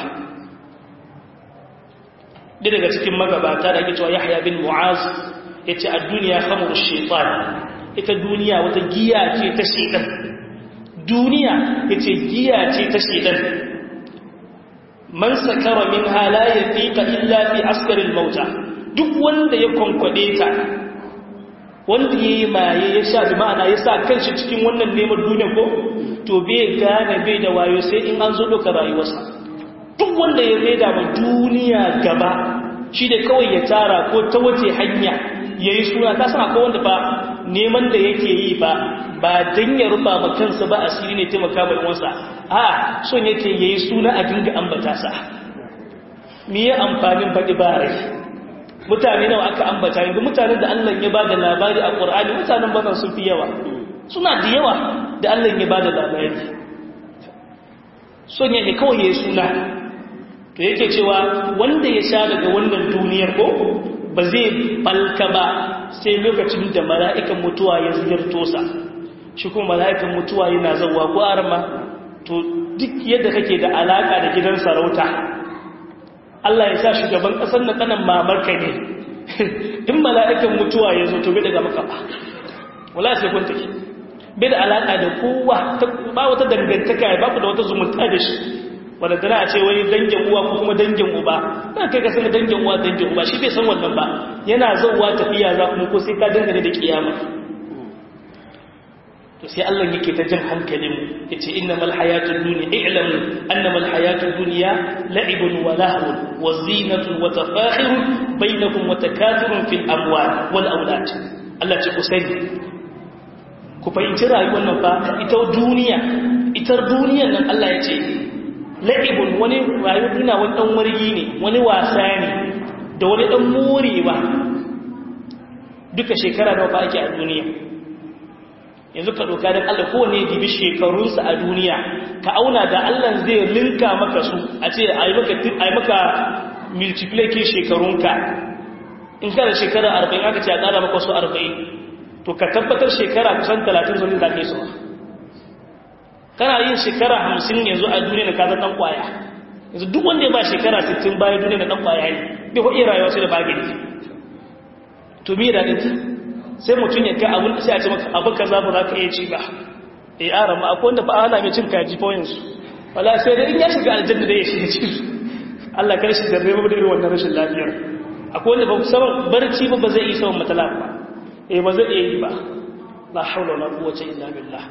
daga cikin magabata da ake cewa Yahya bin Mu'az yace a duniya khamru shaytan ita duniya wata giya ce ta shedan duniya yace giya ce ta shedan man sakara minha la yafiqa illa fi askaril mauta duk wanda ya konkwade ta wanda yayi maye ya sha bi ma'ana ya sa kanshi cikin wannan neman duniya ko to bai gane bai da wayo sai in an zo doka rayuwarsa duk wanda ya maida ma duniya gaba shi da kawai ya tara ko ta wace hanya yayi suna ka sana ko wanda ba neman da yake yi ba dan ya rufa ma kansa ba asiri ne taimaka mai wansa a son yake yayi suna a dinga ambata sa me ya amfanin faɗi barai mutane nawa aka ambata yanzu mutanen da Allah ya bada labari a Qur'ani mutanen bazan sun fi yawa suna da yawa da Allah ya bada labari son yake kawai yayi suna to yake cewa wanda ya sha daga wannan duniyar ko ba zai balka ba sai lokacin da mala'ikan mutuwa ya ziyarto sa shi kuma mala'ikan mutuwa yana zawwa ko arma to duk yadda kake da alaka da gidan sarauta Allah ya sa shugaban kasar na kanan mamarka ne in mala'ikan mutuwa ya zo to bai daga maka ba wallahi sai kun take bai da alaka da kowa ba wata dangantaka ba ku da wata zumunta da shi wanda tana a ce wani dangin uwa ko kuma dangin uba ba kai ka san dangin uwa dangin uba shi bai san wannan ba yana zauwa tafiya za kuma ko sai ka dangane da kiyama to sai Allah yake ta jin hankalin yace innamal hayatud dunya i'lamu annamal hayatud dunya la'ibun wa lahwun wa zinatun wa tafakhurun bainakum wa takathurun fil amwal wal awlad Allah ce ku sani ku fahimci rayuwar nan fa ita duniyar nan Allah ya ce la'ibun wani rayuwar duniya wani dan wargi ne wani wasa ne da wani dan morewa duka shekara nawa fa ake a duniya yanzu ka doka don Allah kowane ya dibi shekarunsa a duniya ka auna da Allah zai linka maka su a ce a yi maka multiplication shekarunka in ka da shekara 40 aka ce a ƙara maka su 40 to ka tabbatar shekara kusan 30 zuwa da ke su kana yin shekara 50 yanzu a duniya na kaza ɗan ƙwaya yanzu duk wanda ya ba shekara 60 bayan duniya na ɗan ƙwaya ne bai ko iya rayuwa sai da bagani to me da ɗinki sai mutum ya kai abin sai a ce maka abu kaza ba za ka iya ci ba ara ma akwai wanda ba ana mai cin kaji points wala sai da in ya shiga aljanna da ya shiga ci su Allah kar shi zarre ba da irin wannan rashin lafiyar akwai wanda ba saban barci ba zai yi saban matala ba ba zai iya yi ba la haula wala quwwata illa billah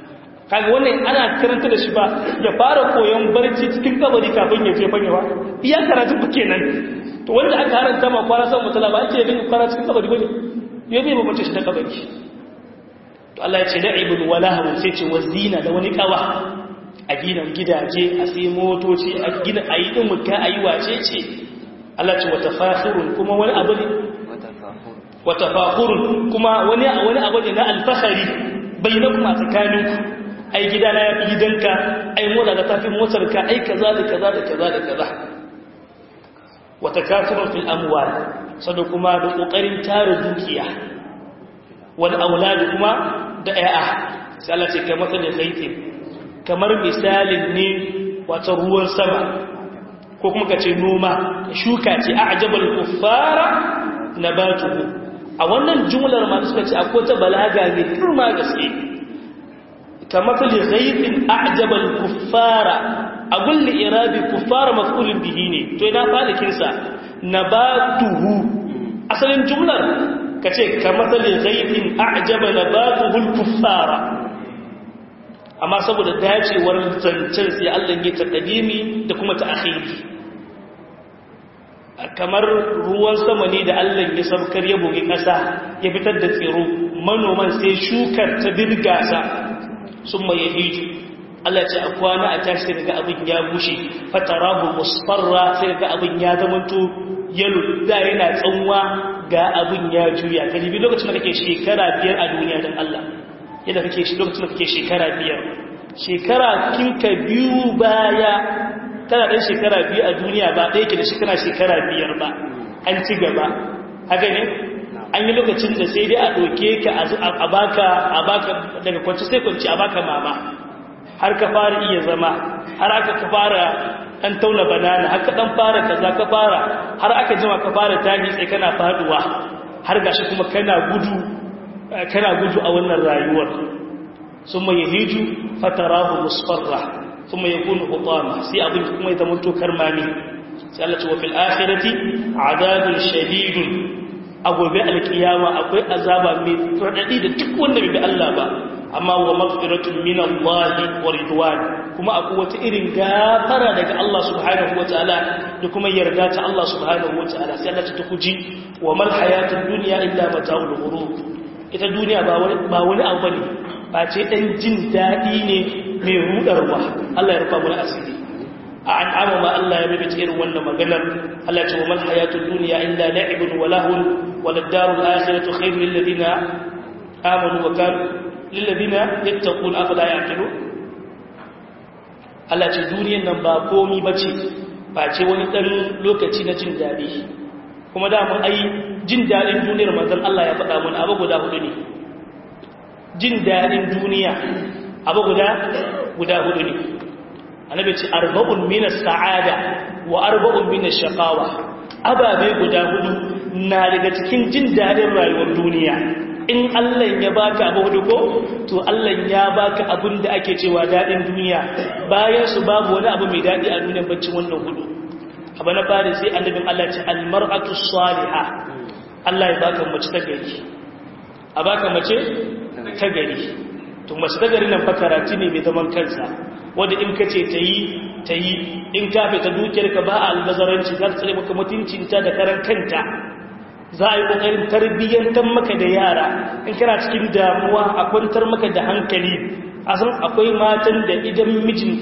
kaga wannan ana karanta da shi ba ya fara koyon barci cikin kabari kafin ya je fanyewa iya karatu ba kenan to wanda aka haranta ma kwana san mutala ba ake yin kwana cikin kabari bane yayi bai bace shi da kabari to Allah ya ce la'ibun walahu sai ce wazina da wani kawa a gina gidaje a sai motoci a gina ayi din muka ayi wace ce Allah ce watafakhurun kuma wani abu ne watafakhurun kuma wani abu ne na alfahari bainakum a tsakaninku ai gidana ya fi gidanka ai mota da tafi motarka ai kaza da kaza da kaza da kaza watakathurun fil amwal sadu kuma da kokarin tare dukiya wal aulad kuma da ayya sai Allah ce kamar da khaitin kamar misalin ne wata ruwan sama ko kuma kace noma shuka ce a'jabal kuffara nabatuhu a wannan jumlar ma suka ce akwai ta balaga ne kuma gaske كمثل غيث أعجب الكفار أقول لإرابي كفار مفعول به تو إنا فالكين سا نباته أصل الجملة كمثل غيث أعجب نباته الكفار أما سبب الداجي والزنجل سي الله يتقديمي دكما تأخيري kamar ruwan sama ne da Allah ya sabkar ya bugi ƙasa ya fitar da tsiro manoman sai shukar ta dirgasa sun mai hiju Allah ce a kwana a tashi sai daga abin ya bushe fatarahu musfarra sai daga abin ya zamanto yalo da yana tsanwa ga abin ya juya ka libi lokacin da kake shekara 5 a duniya don Allah yadda kake shi lokacin da kake shekara 5 shekara kinka biyu baya tana ɗan shekara 2 a duniya ba ɗaya ke da shekara 5 ba an ci gaba haka ne an yi lokacin da sai dai a ɗauke ka a baka daga kwanci sai kwanci a baka mama har ka fara iya zama har aka ka fara ɗan tauna banana har ka ɗan fara kaza ka fara har aka jima ka fara tashi sai kana faduwa har gashi kuma kana gudu a wannan rayuwar sun mai hiju fatarahu musfarra sun mai yakunu hutama sai abin kuma ya zama tokar mami sai Allah ce wa fil akhirati adabun shadidun a gobe alkiyama akwai azaba mai radadi da duk wanda bai bi Allah ba amma wa maghfiratun min Allah wa ridwan kuma akwai wata irin gafara daga Allah subhanahu wataala da kuma yarda ta Allah subhanahu wataala sai Allah ta kuji wa mal hayatud dunya illa mata'ul ghurur ita duniya ba wani abu ne ba ce dan jin dadi ne mai rudarwa Allah ya rufa mana asiri a an'ama ma Allah ya bibi irin wannan maganar Allah ce wa mal hayatud dunya illa la'ibun wa lahun wa lad-darul akhiratu khayrun lil ladina amanu wa kanu lil ladina yattaqun afala ya'qilun Allah ce duniyar nan ba komi bace ba ce wani dan lokaci na jin dadi kuma da mun ai jin dadin duniyar manzon Allah ya faɗa mana abu guda hudu ne jin dadin duniya abu guda hudu ne annabi ce arba'un min as-sa'ada wa arba'un min ash-shaqawa ababe guda hudu na daga cikin jin dadin rayuwar duniya in Allah ya baka abu hudu ko to Allah ya baka abin da ake cewa dadin duniya bayan su babu wani abu mai dadi a duniyar baccin wannan hudu abu na fari sai annabin Allah ce al-mar'atu salihah Allah ya baka mace ta gari a baka mace ta gari to mace ta gari nan fa karatu ne mai zaman kansa wanda in ka ce ta yi in ka fita dukiyarka ba a albazaranci za ta tsare maka mutuncinta da karan kanta za a yi ƙoƙarin tarbiyyantar maka da yara in kana cikin damuwa a kwantar maka da hankali a san akwai matan da idan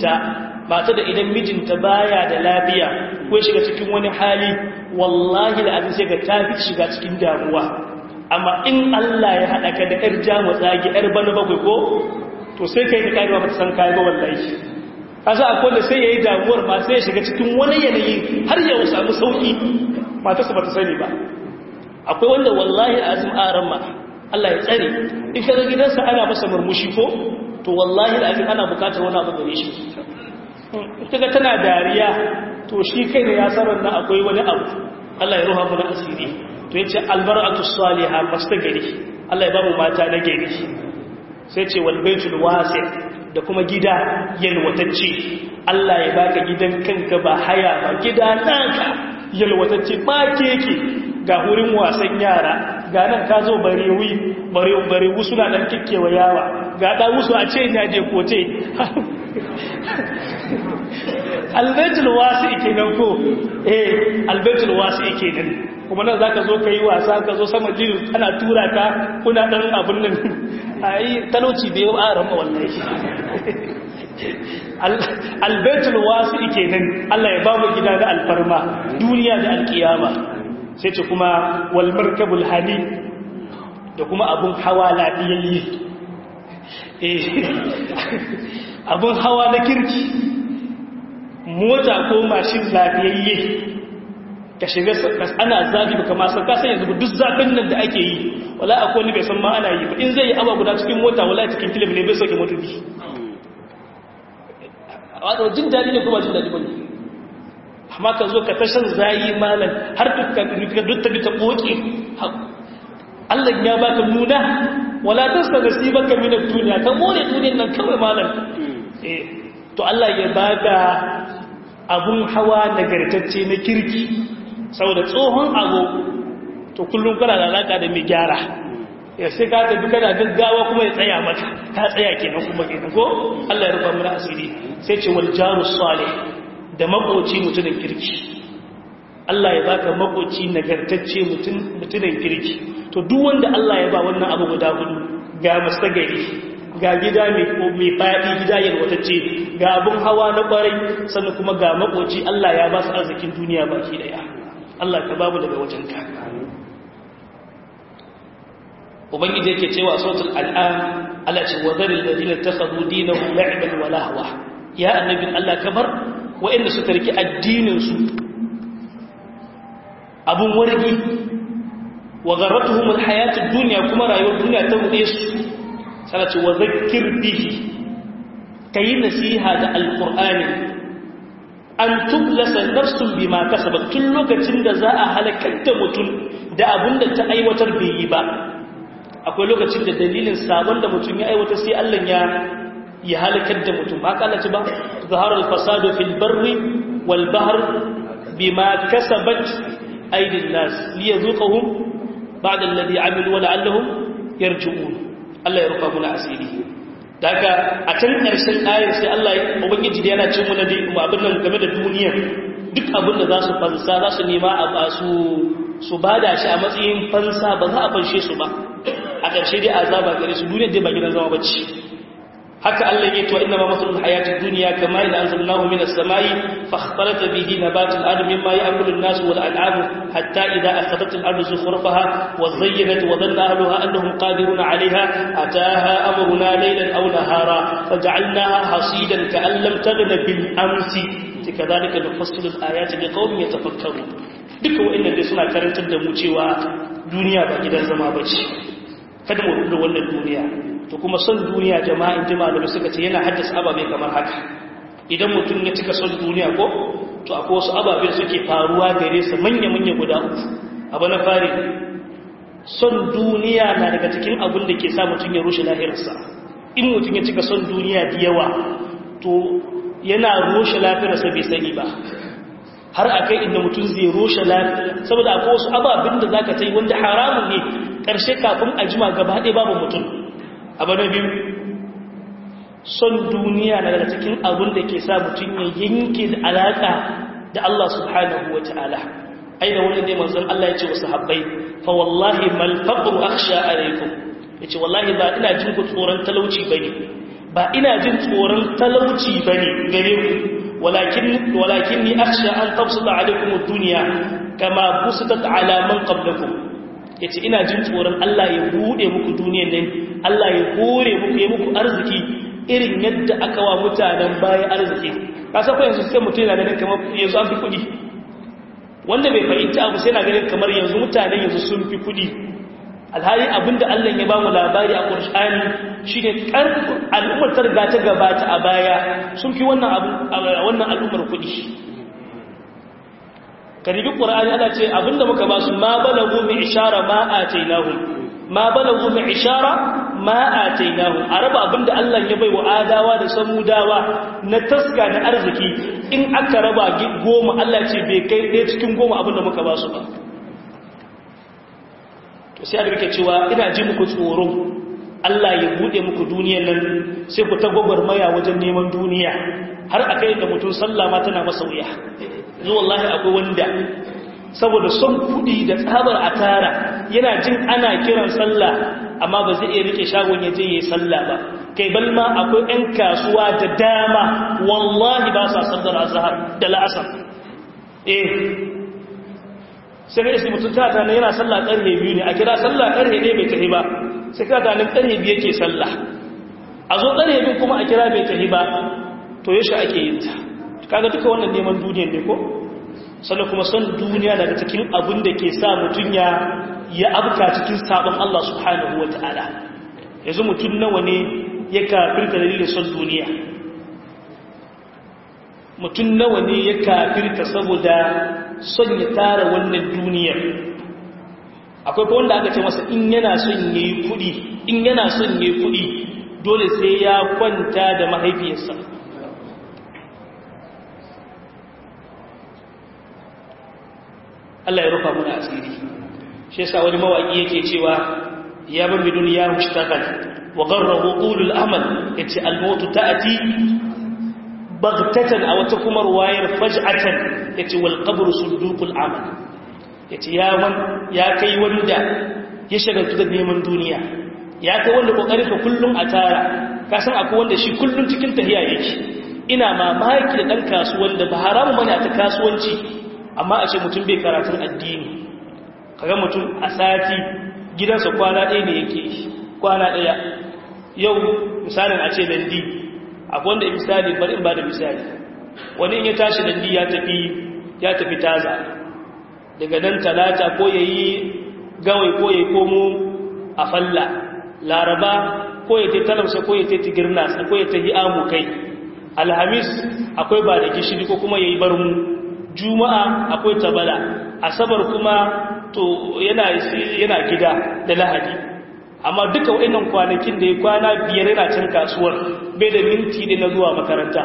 mijinta baya da lafiya ko shiga cikin wani hali wallahi da abin sai ga tafi shiga cikin damuwa amma in Allah ya haɗa ka da ƴar jamu tsagi ƴar bana bakwai ko to sai kai ka karewa bata san kai ba wallahi kaza akwai da sai yayi damuwar ma sai ya shiga cikin wani yanayi har ya samu sauki mata su bata sani ba akwai wanda wallahi azim aran ma Allah ya tsare in ka ga gidansa ana masa murmushi ko to wallahi azim ana bukatar wani abu gare shi in kaga tana dariya to shi kai ne ya sanar da akwai wani abu Allah ya ruha mu da asiri to yace albaratu salihah masta gari Allah ya ba mu mata na gari sai ce walbaitul wasi da kuma gida yalwatacce Allah ya baka gidan kanka ba haya ba gida naka yalwatacce ba keke ga wurin wasan yara ga nan ka zo barewu suna ɗan kikkewa yawa ga ɗawusu a ce ya je kote albaitul wasu ike nan ko albaitul wasu ike nan kuma nan za ka zo ka yi wasa ka zo sama jini ana tura ka kuna ɗan abin nan a yi talauci da yau a rama wallahi albaitul wasu ike nan Allah ya ba mu gida da alfarma duniya da alkiyama sai ce kuma walmarkabul hali da kuma abun hawa lafiyayye abun hawa na kirki mota ko mashin lafiyayye ka shiga ana zafi ba kama san kasan yanzu duk zafin nan da ake yi wala akwai wani bai san ma ana yi ba in zai yi awa guda cikin mota wala cikin kilif ne bai sauke motoci a wadda jin daɗi ne kuma jin daɗi ba ne amma ka zo ka tashan zayi malam har duk ta bi ta koke Allah ya baka nuna wala tasta nasibaka min ad-dunya ka more duniyar nan kawai malam to Allah ya baka abun hawa nagartacce na kirki saboda tsohon abu to kullum kana da alaka da mai gyara ya sai ka tafi kana gaggawa kuma ya tsaya maka ka tsaya kenan kuma kenan ko Allah ya rufa mana asiri sai ce wal jaru salih da makoci mutumin kirki Allah ya baka makoci nagartacce mutumin kirki to duk wanda Allah ya ba wannan abu guda hudu ga masagari ga gida mai faɗi gida yalwatacce ga abun hawa na ƙwarai sannan kuma ga makoci Allah ya ba su arzikin duniya baki daya Allah ka babu daga wajenka ubangiji yake cewa sautul al'am Allah ce wa zaril ladina takhadu dinahum la'iban wa lahwa ya annabin Allah kabar wa'inda suka riki addininsu abun wargi wa garratuhum alhayatud dunya kuma rayuwar duniya ta rude su sai ce wa zakkir bihi kai nasiha da alqur'ani an tublasa nafsun bima kasabat tun lokacin da za a halakar da mutum da abinda ta aiwatar bai yi ba akwai lokacin da dalilin sabon da mutum ya aiwatar sai Allah ya halakar da mutum ba Allah ce ba zahara al-fasadu fil barri wal bahr bima kasabat aydin nas liyazuqahum ba'da alladhi amilu wa la'allahum yarji'un Allah ya rufa muna asiri daga a can karshen ayar sai Allah ubangiji da yana cin mu da abin nan game da duniya duk abin da za su fansa za su nema a ba su bada shi a matsayin fansa ba za a fanshe su ba a ƙarshe dai azaba gare su duniya dai ba gidan zama bace haka Allah yake to inna ma masalul hayatid dunya kama ila anzalallahu minas samai fakhtalata bihi nabatul ardi mimma ya'kulu an-nas wal an'am hatta idha akhadhat al-ardu zukhrufaha wa zayyanat wa dhanna ahluha annahum qadiruna 'alayha ataha amruna laylan aw nahara faj'alnaha hasidan ka'an lam taghna bil amsi kadhalika nufassilu al-ayati liqaumin yatafakkarun duka wa'annan dai suna karantar da mu cewa duniya ba gidan zama bace kada mu rubuta wannan duniya to kuma son duniya jama'in jama'a da suka ce yana haddasa ababe kamar haka idan mutum ya cika son duniya ko to akwai wasu ababe suke faruwa gare sa manya-manya guda uku abu na fari son duniya na daga cikin abin da ke sa mutum ya rushe lahirarsa in mutum ya cika son duniya da yawa to yana rushe lafiyarsa bai sani ba har akai inda mutum zai rushe lafiya saboda akwai wasu ababen da zaka ta yi wanda haramun ne karshe kafin a jima gaba ɗaya babu mutum abu na biyu son duniya na daga cikin abin da ke sa mutum ya yanke da alaƙa da Allah subhanahu wa ta'ala ai da wani ne manzon Allah ya ce wa sahabbai fa wallahi mal faqru akhsha alaykum yace wallahi ba ina jin ku tsoron talauci bane ba ina jin tsoron talauci bane gare ku walakinni akhsha an tabsata alaykum ad-dunya kama busitat ala man qablakum yace ina jin tsoron Allah ya bude muku duniyar nan Allah ya hore muku ya muku arziki irin yadda aka wa mutanen baya arziki ka sako yanzu sai mutum yana ganin kamar yanzu an fi kudi wanda bai fahimci abu sai na ganin kamar yanzu mutanen yanzu sun fi kudi alhali abinda Allah ya ba mu labari a Qur'ani shine karfin al'ummar ta riga ta gabata a baya sun fi wannan al'ummar kudi karibi Qur'ani Allah ce abinda muka ba su ma balagu mi ishara ma atainahum ma balagu mi ishara ma atainahum araba abinda Allah ya bai wa adawa da samudawa na taska na arziki in aka raba 10 Allah ce bai kai ɗaya cikin 10 abinda muka ba su ba to sai da muke cewa ina ji muku tsoro Allah ya bude muku duniyar nan sai ku ta gwagwarmaya wajen neman duniya har akai da mutum sallah ma tana masa wuya yanzu wallahi akwai wanda saboda son kudi da tsabar atara yana jin ana kiran sallah amma ba zai iya rike shagon ya je yayi sallah ba kai balma akwai ɗan kasuwa da dama wallahi ba sa sallar azhar da la'asar sai ga isi mutum ta tana yana sallah ƙarfe 2 ne a kira sallah ƙarfe 1 bai tafi ba sai ka tana ƙarfe 2 yake sallah a zo ƙarfe 2 kuma a kira bai tafi ba to yaushe ake yin ta kaga duka wannan neman duniya ne ko sannan kuma son duniya daga cikin abin da ke sa mutum ya abka cikin sabon Allah subhanahu wataala yanzu mutum nawa ne ya kafirta dalilin son duniya mutum nawa ne ya kafirta saboda son ya tara wannan duniyar akwai ko wanda aka ce masa in yana son yayi kudi dole sai ya kwanta da mahaifiyarsa Allah ya rufa mana asiri shi yasa wani mawaki yake cewa ya bar mi duniya mushtagal wa gharrahu qulul amal yace al-maut ta'ati baghtatan aw takumar wayar faj'atan yace wal qabru sunduqul amal yace ya kai wanda ya shagaltu da neman duniya ya kai wanda kokarin ka kullun a tara ka san akwai wanda shi kullun cikin tahiya yake ina mamaki da dan kasuwan da ba haramu bane ta kasuwanci amma a ce mutum bai karatun addini kaga mutum a sati gidansa kwana ɗaya ne yake kwana ɗaya yau misalin a ce dandi akwai wanda misali bari in ba da misali wani in ya tashi dandi ya tafi taza daga nan talata ko yayi gawai ko yayi komo a falla laraba ko ya ta talamsa ko ya ta tigirna ko ya ta yi amu kai alhamis akwai ba da gishiri ko kuma yayi barmu juma'a akwai tabala asabar kuma to yana gida da lahadi amma duka waɗannan kwanakin da ya kwana 5 yana cin kasuwar bai da minti da na zuwa makaranta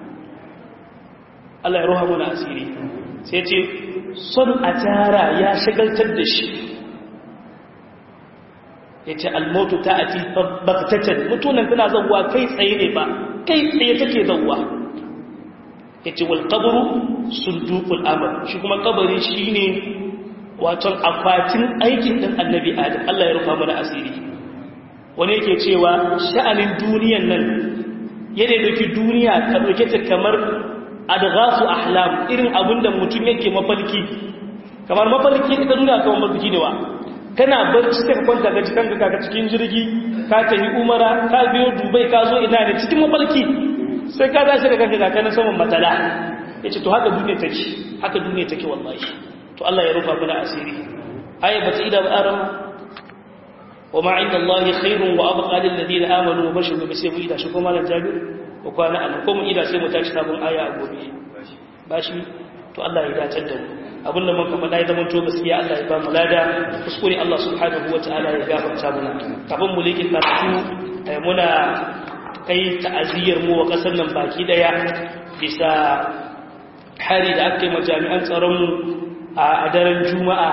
Allah ya roha mana asiri sai ce son a tara ya shagaltar da shi ya ce almotu ta ati baktatan mutunan tana zauwa kai tsaye ne ba kai tsaye take zauwa ya ce wal kaburu sundukul amal shi kuma kabari shi ne waton akwatin aikin ɗan annabi adam Allah ya rufa mana asiri wani yake cewa sha'anin duniyan nan yadda dauki duniya ka ɗauke ta kamar adghafu ahlam irin abinda mutum yake mafalki kamar mafalki ita duniya kamar mafalki ne wa kana barci sai ka kwanta ga cikin ka cikin jirgi ka tafi umara ka biyo dubai ka zo ina ne cikin mafalki sai ka dace da kanka ga saman matala yace to haka duniya take wallahi to Allah ya rufa mana asiri aya bata ida ba aram wa ma inda Allah khairun wa abqa lil ladina amanu wa bashiru bi sai mu ida shi kuma lan jabir wa kwana an ko mu ida sai mu tashi sabon aya a gobe bashi to Allah ya dace da mu abinda mun kafa dai zaman to gaskiya Allah ya ba mu lada kuskure Allah subhanahu wataala ya gafarta mana kafin mu leke karatu muna kai ta'aziyar mu wa kasar nan baki daya bisa hari da aka yi majami'an tsaron mu a daren juma'a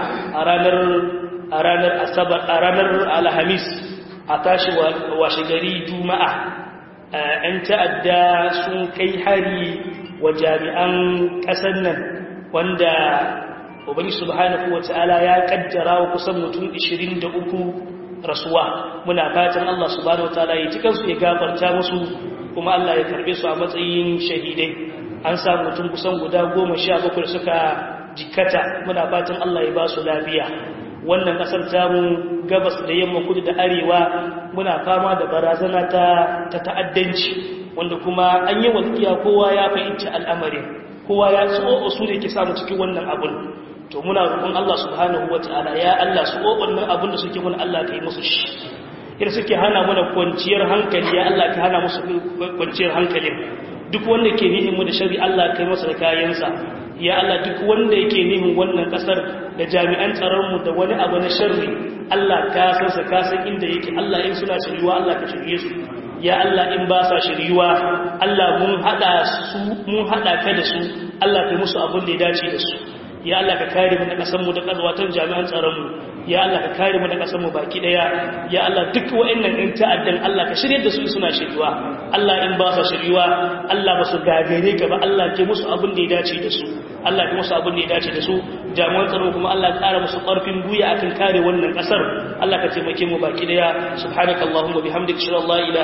a ranar asabar a ranar alhamis a tashi washe gari juma'a ‘yan ta'adda sun kai hari wa jami'an ƙasar nan wanda ubani subhanahu wa ta'ala ya kaddara wa kusan mutum 23 rasuwa muna fatan Allah subhanahu wa ta'ala ya cikansu ya gafarta musu kuma Allah ya karbe su a matsayin shahidai an samu mutum kusan guda 17 suka jikata muna fatan Allah ya ba su lafiya wannan kasar tamu gabas da yamma kudu da arewa muna fama da barazana ta ta'addanci wanda kuma an yi walƙiya kowa ya fahimci al'amarin kowa ya tso su ne ke samu cikin wannan abun to muna roƙon Allah subhanahu wataala ya Allah su wannan abun da suke mun Allah kai musu shi idan suke hana mana kwanciyar hankali ya Allah ka hana musu kwanciyar hankali duk wanda ke nihin mu da shari Allah kai masa da kayansa ya Allah duk wanda yake nihin wannan kasar da jami'an tsaron mu da wani abu na sharri Allah ka san sa ka san inda yake Allah in suna shiriwa Allah ka shirye su ya Allah in ba sa shiriwa Allah mun hada ka da su Allah kai musu abin da ya dace da su ya Allah ka kare mu da kasan mu da kazwatan jami'an tsaron mu ya Allah ka kare mu da kasan mu baki daya ya Allah duk wa'annan in ta'addan Allah ka shiryar da su suna shiryuwa Allah in ba su shiryuwa Allah ba su gagare ka ba Allah ke musu abin da ya dace da su Allah ke musu abin da ya dace da su jami'an tsaro kuma Allah ya kara musu karfin guya akan kare wannan kasar Allah ka taimake mu baki daya subhanakallahumma bihamdika shalla la ilaha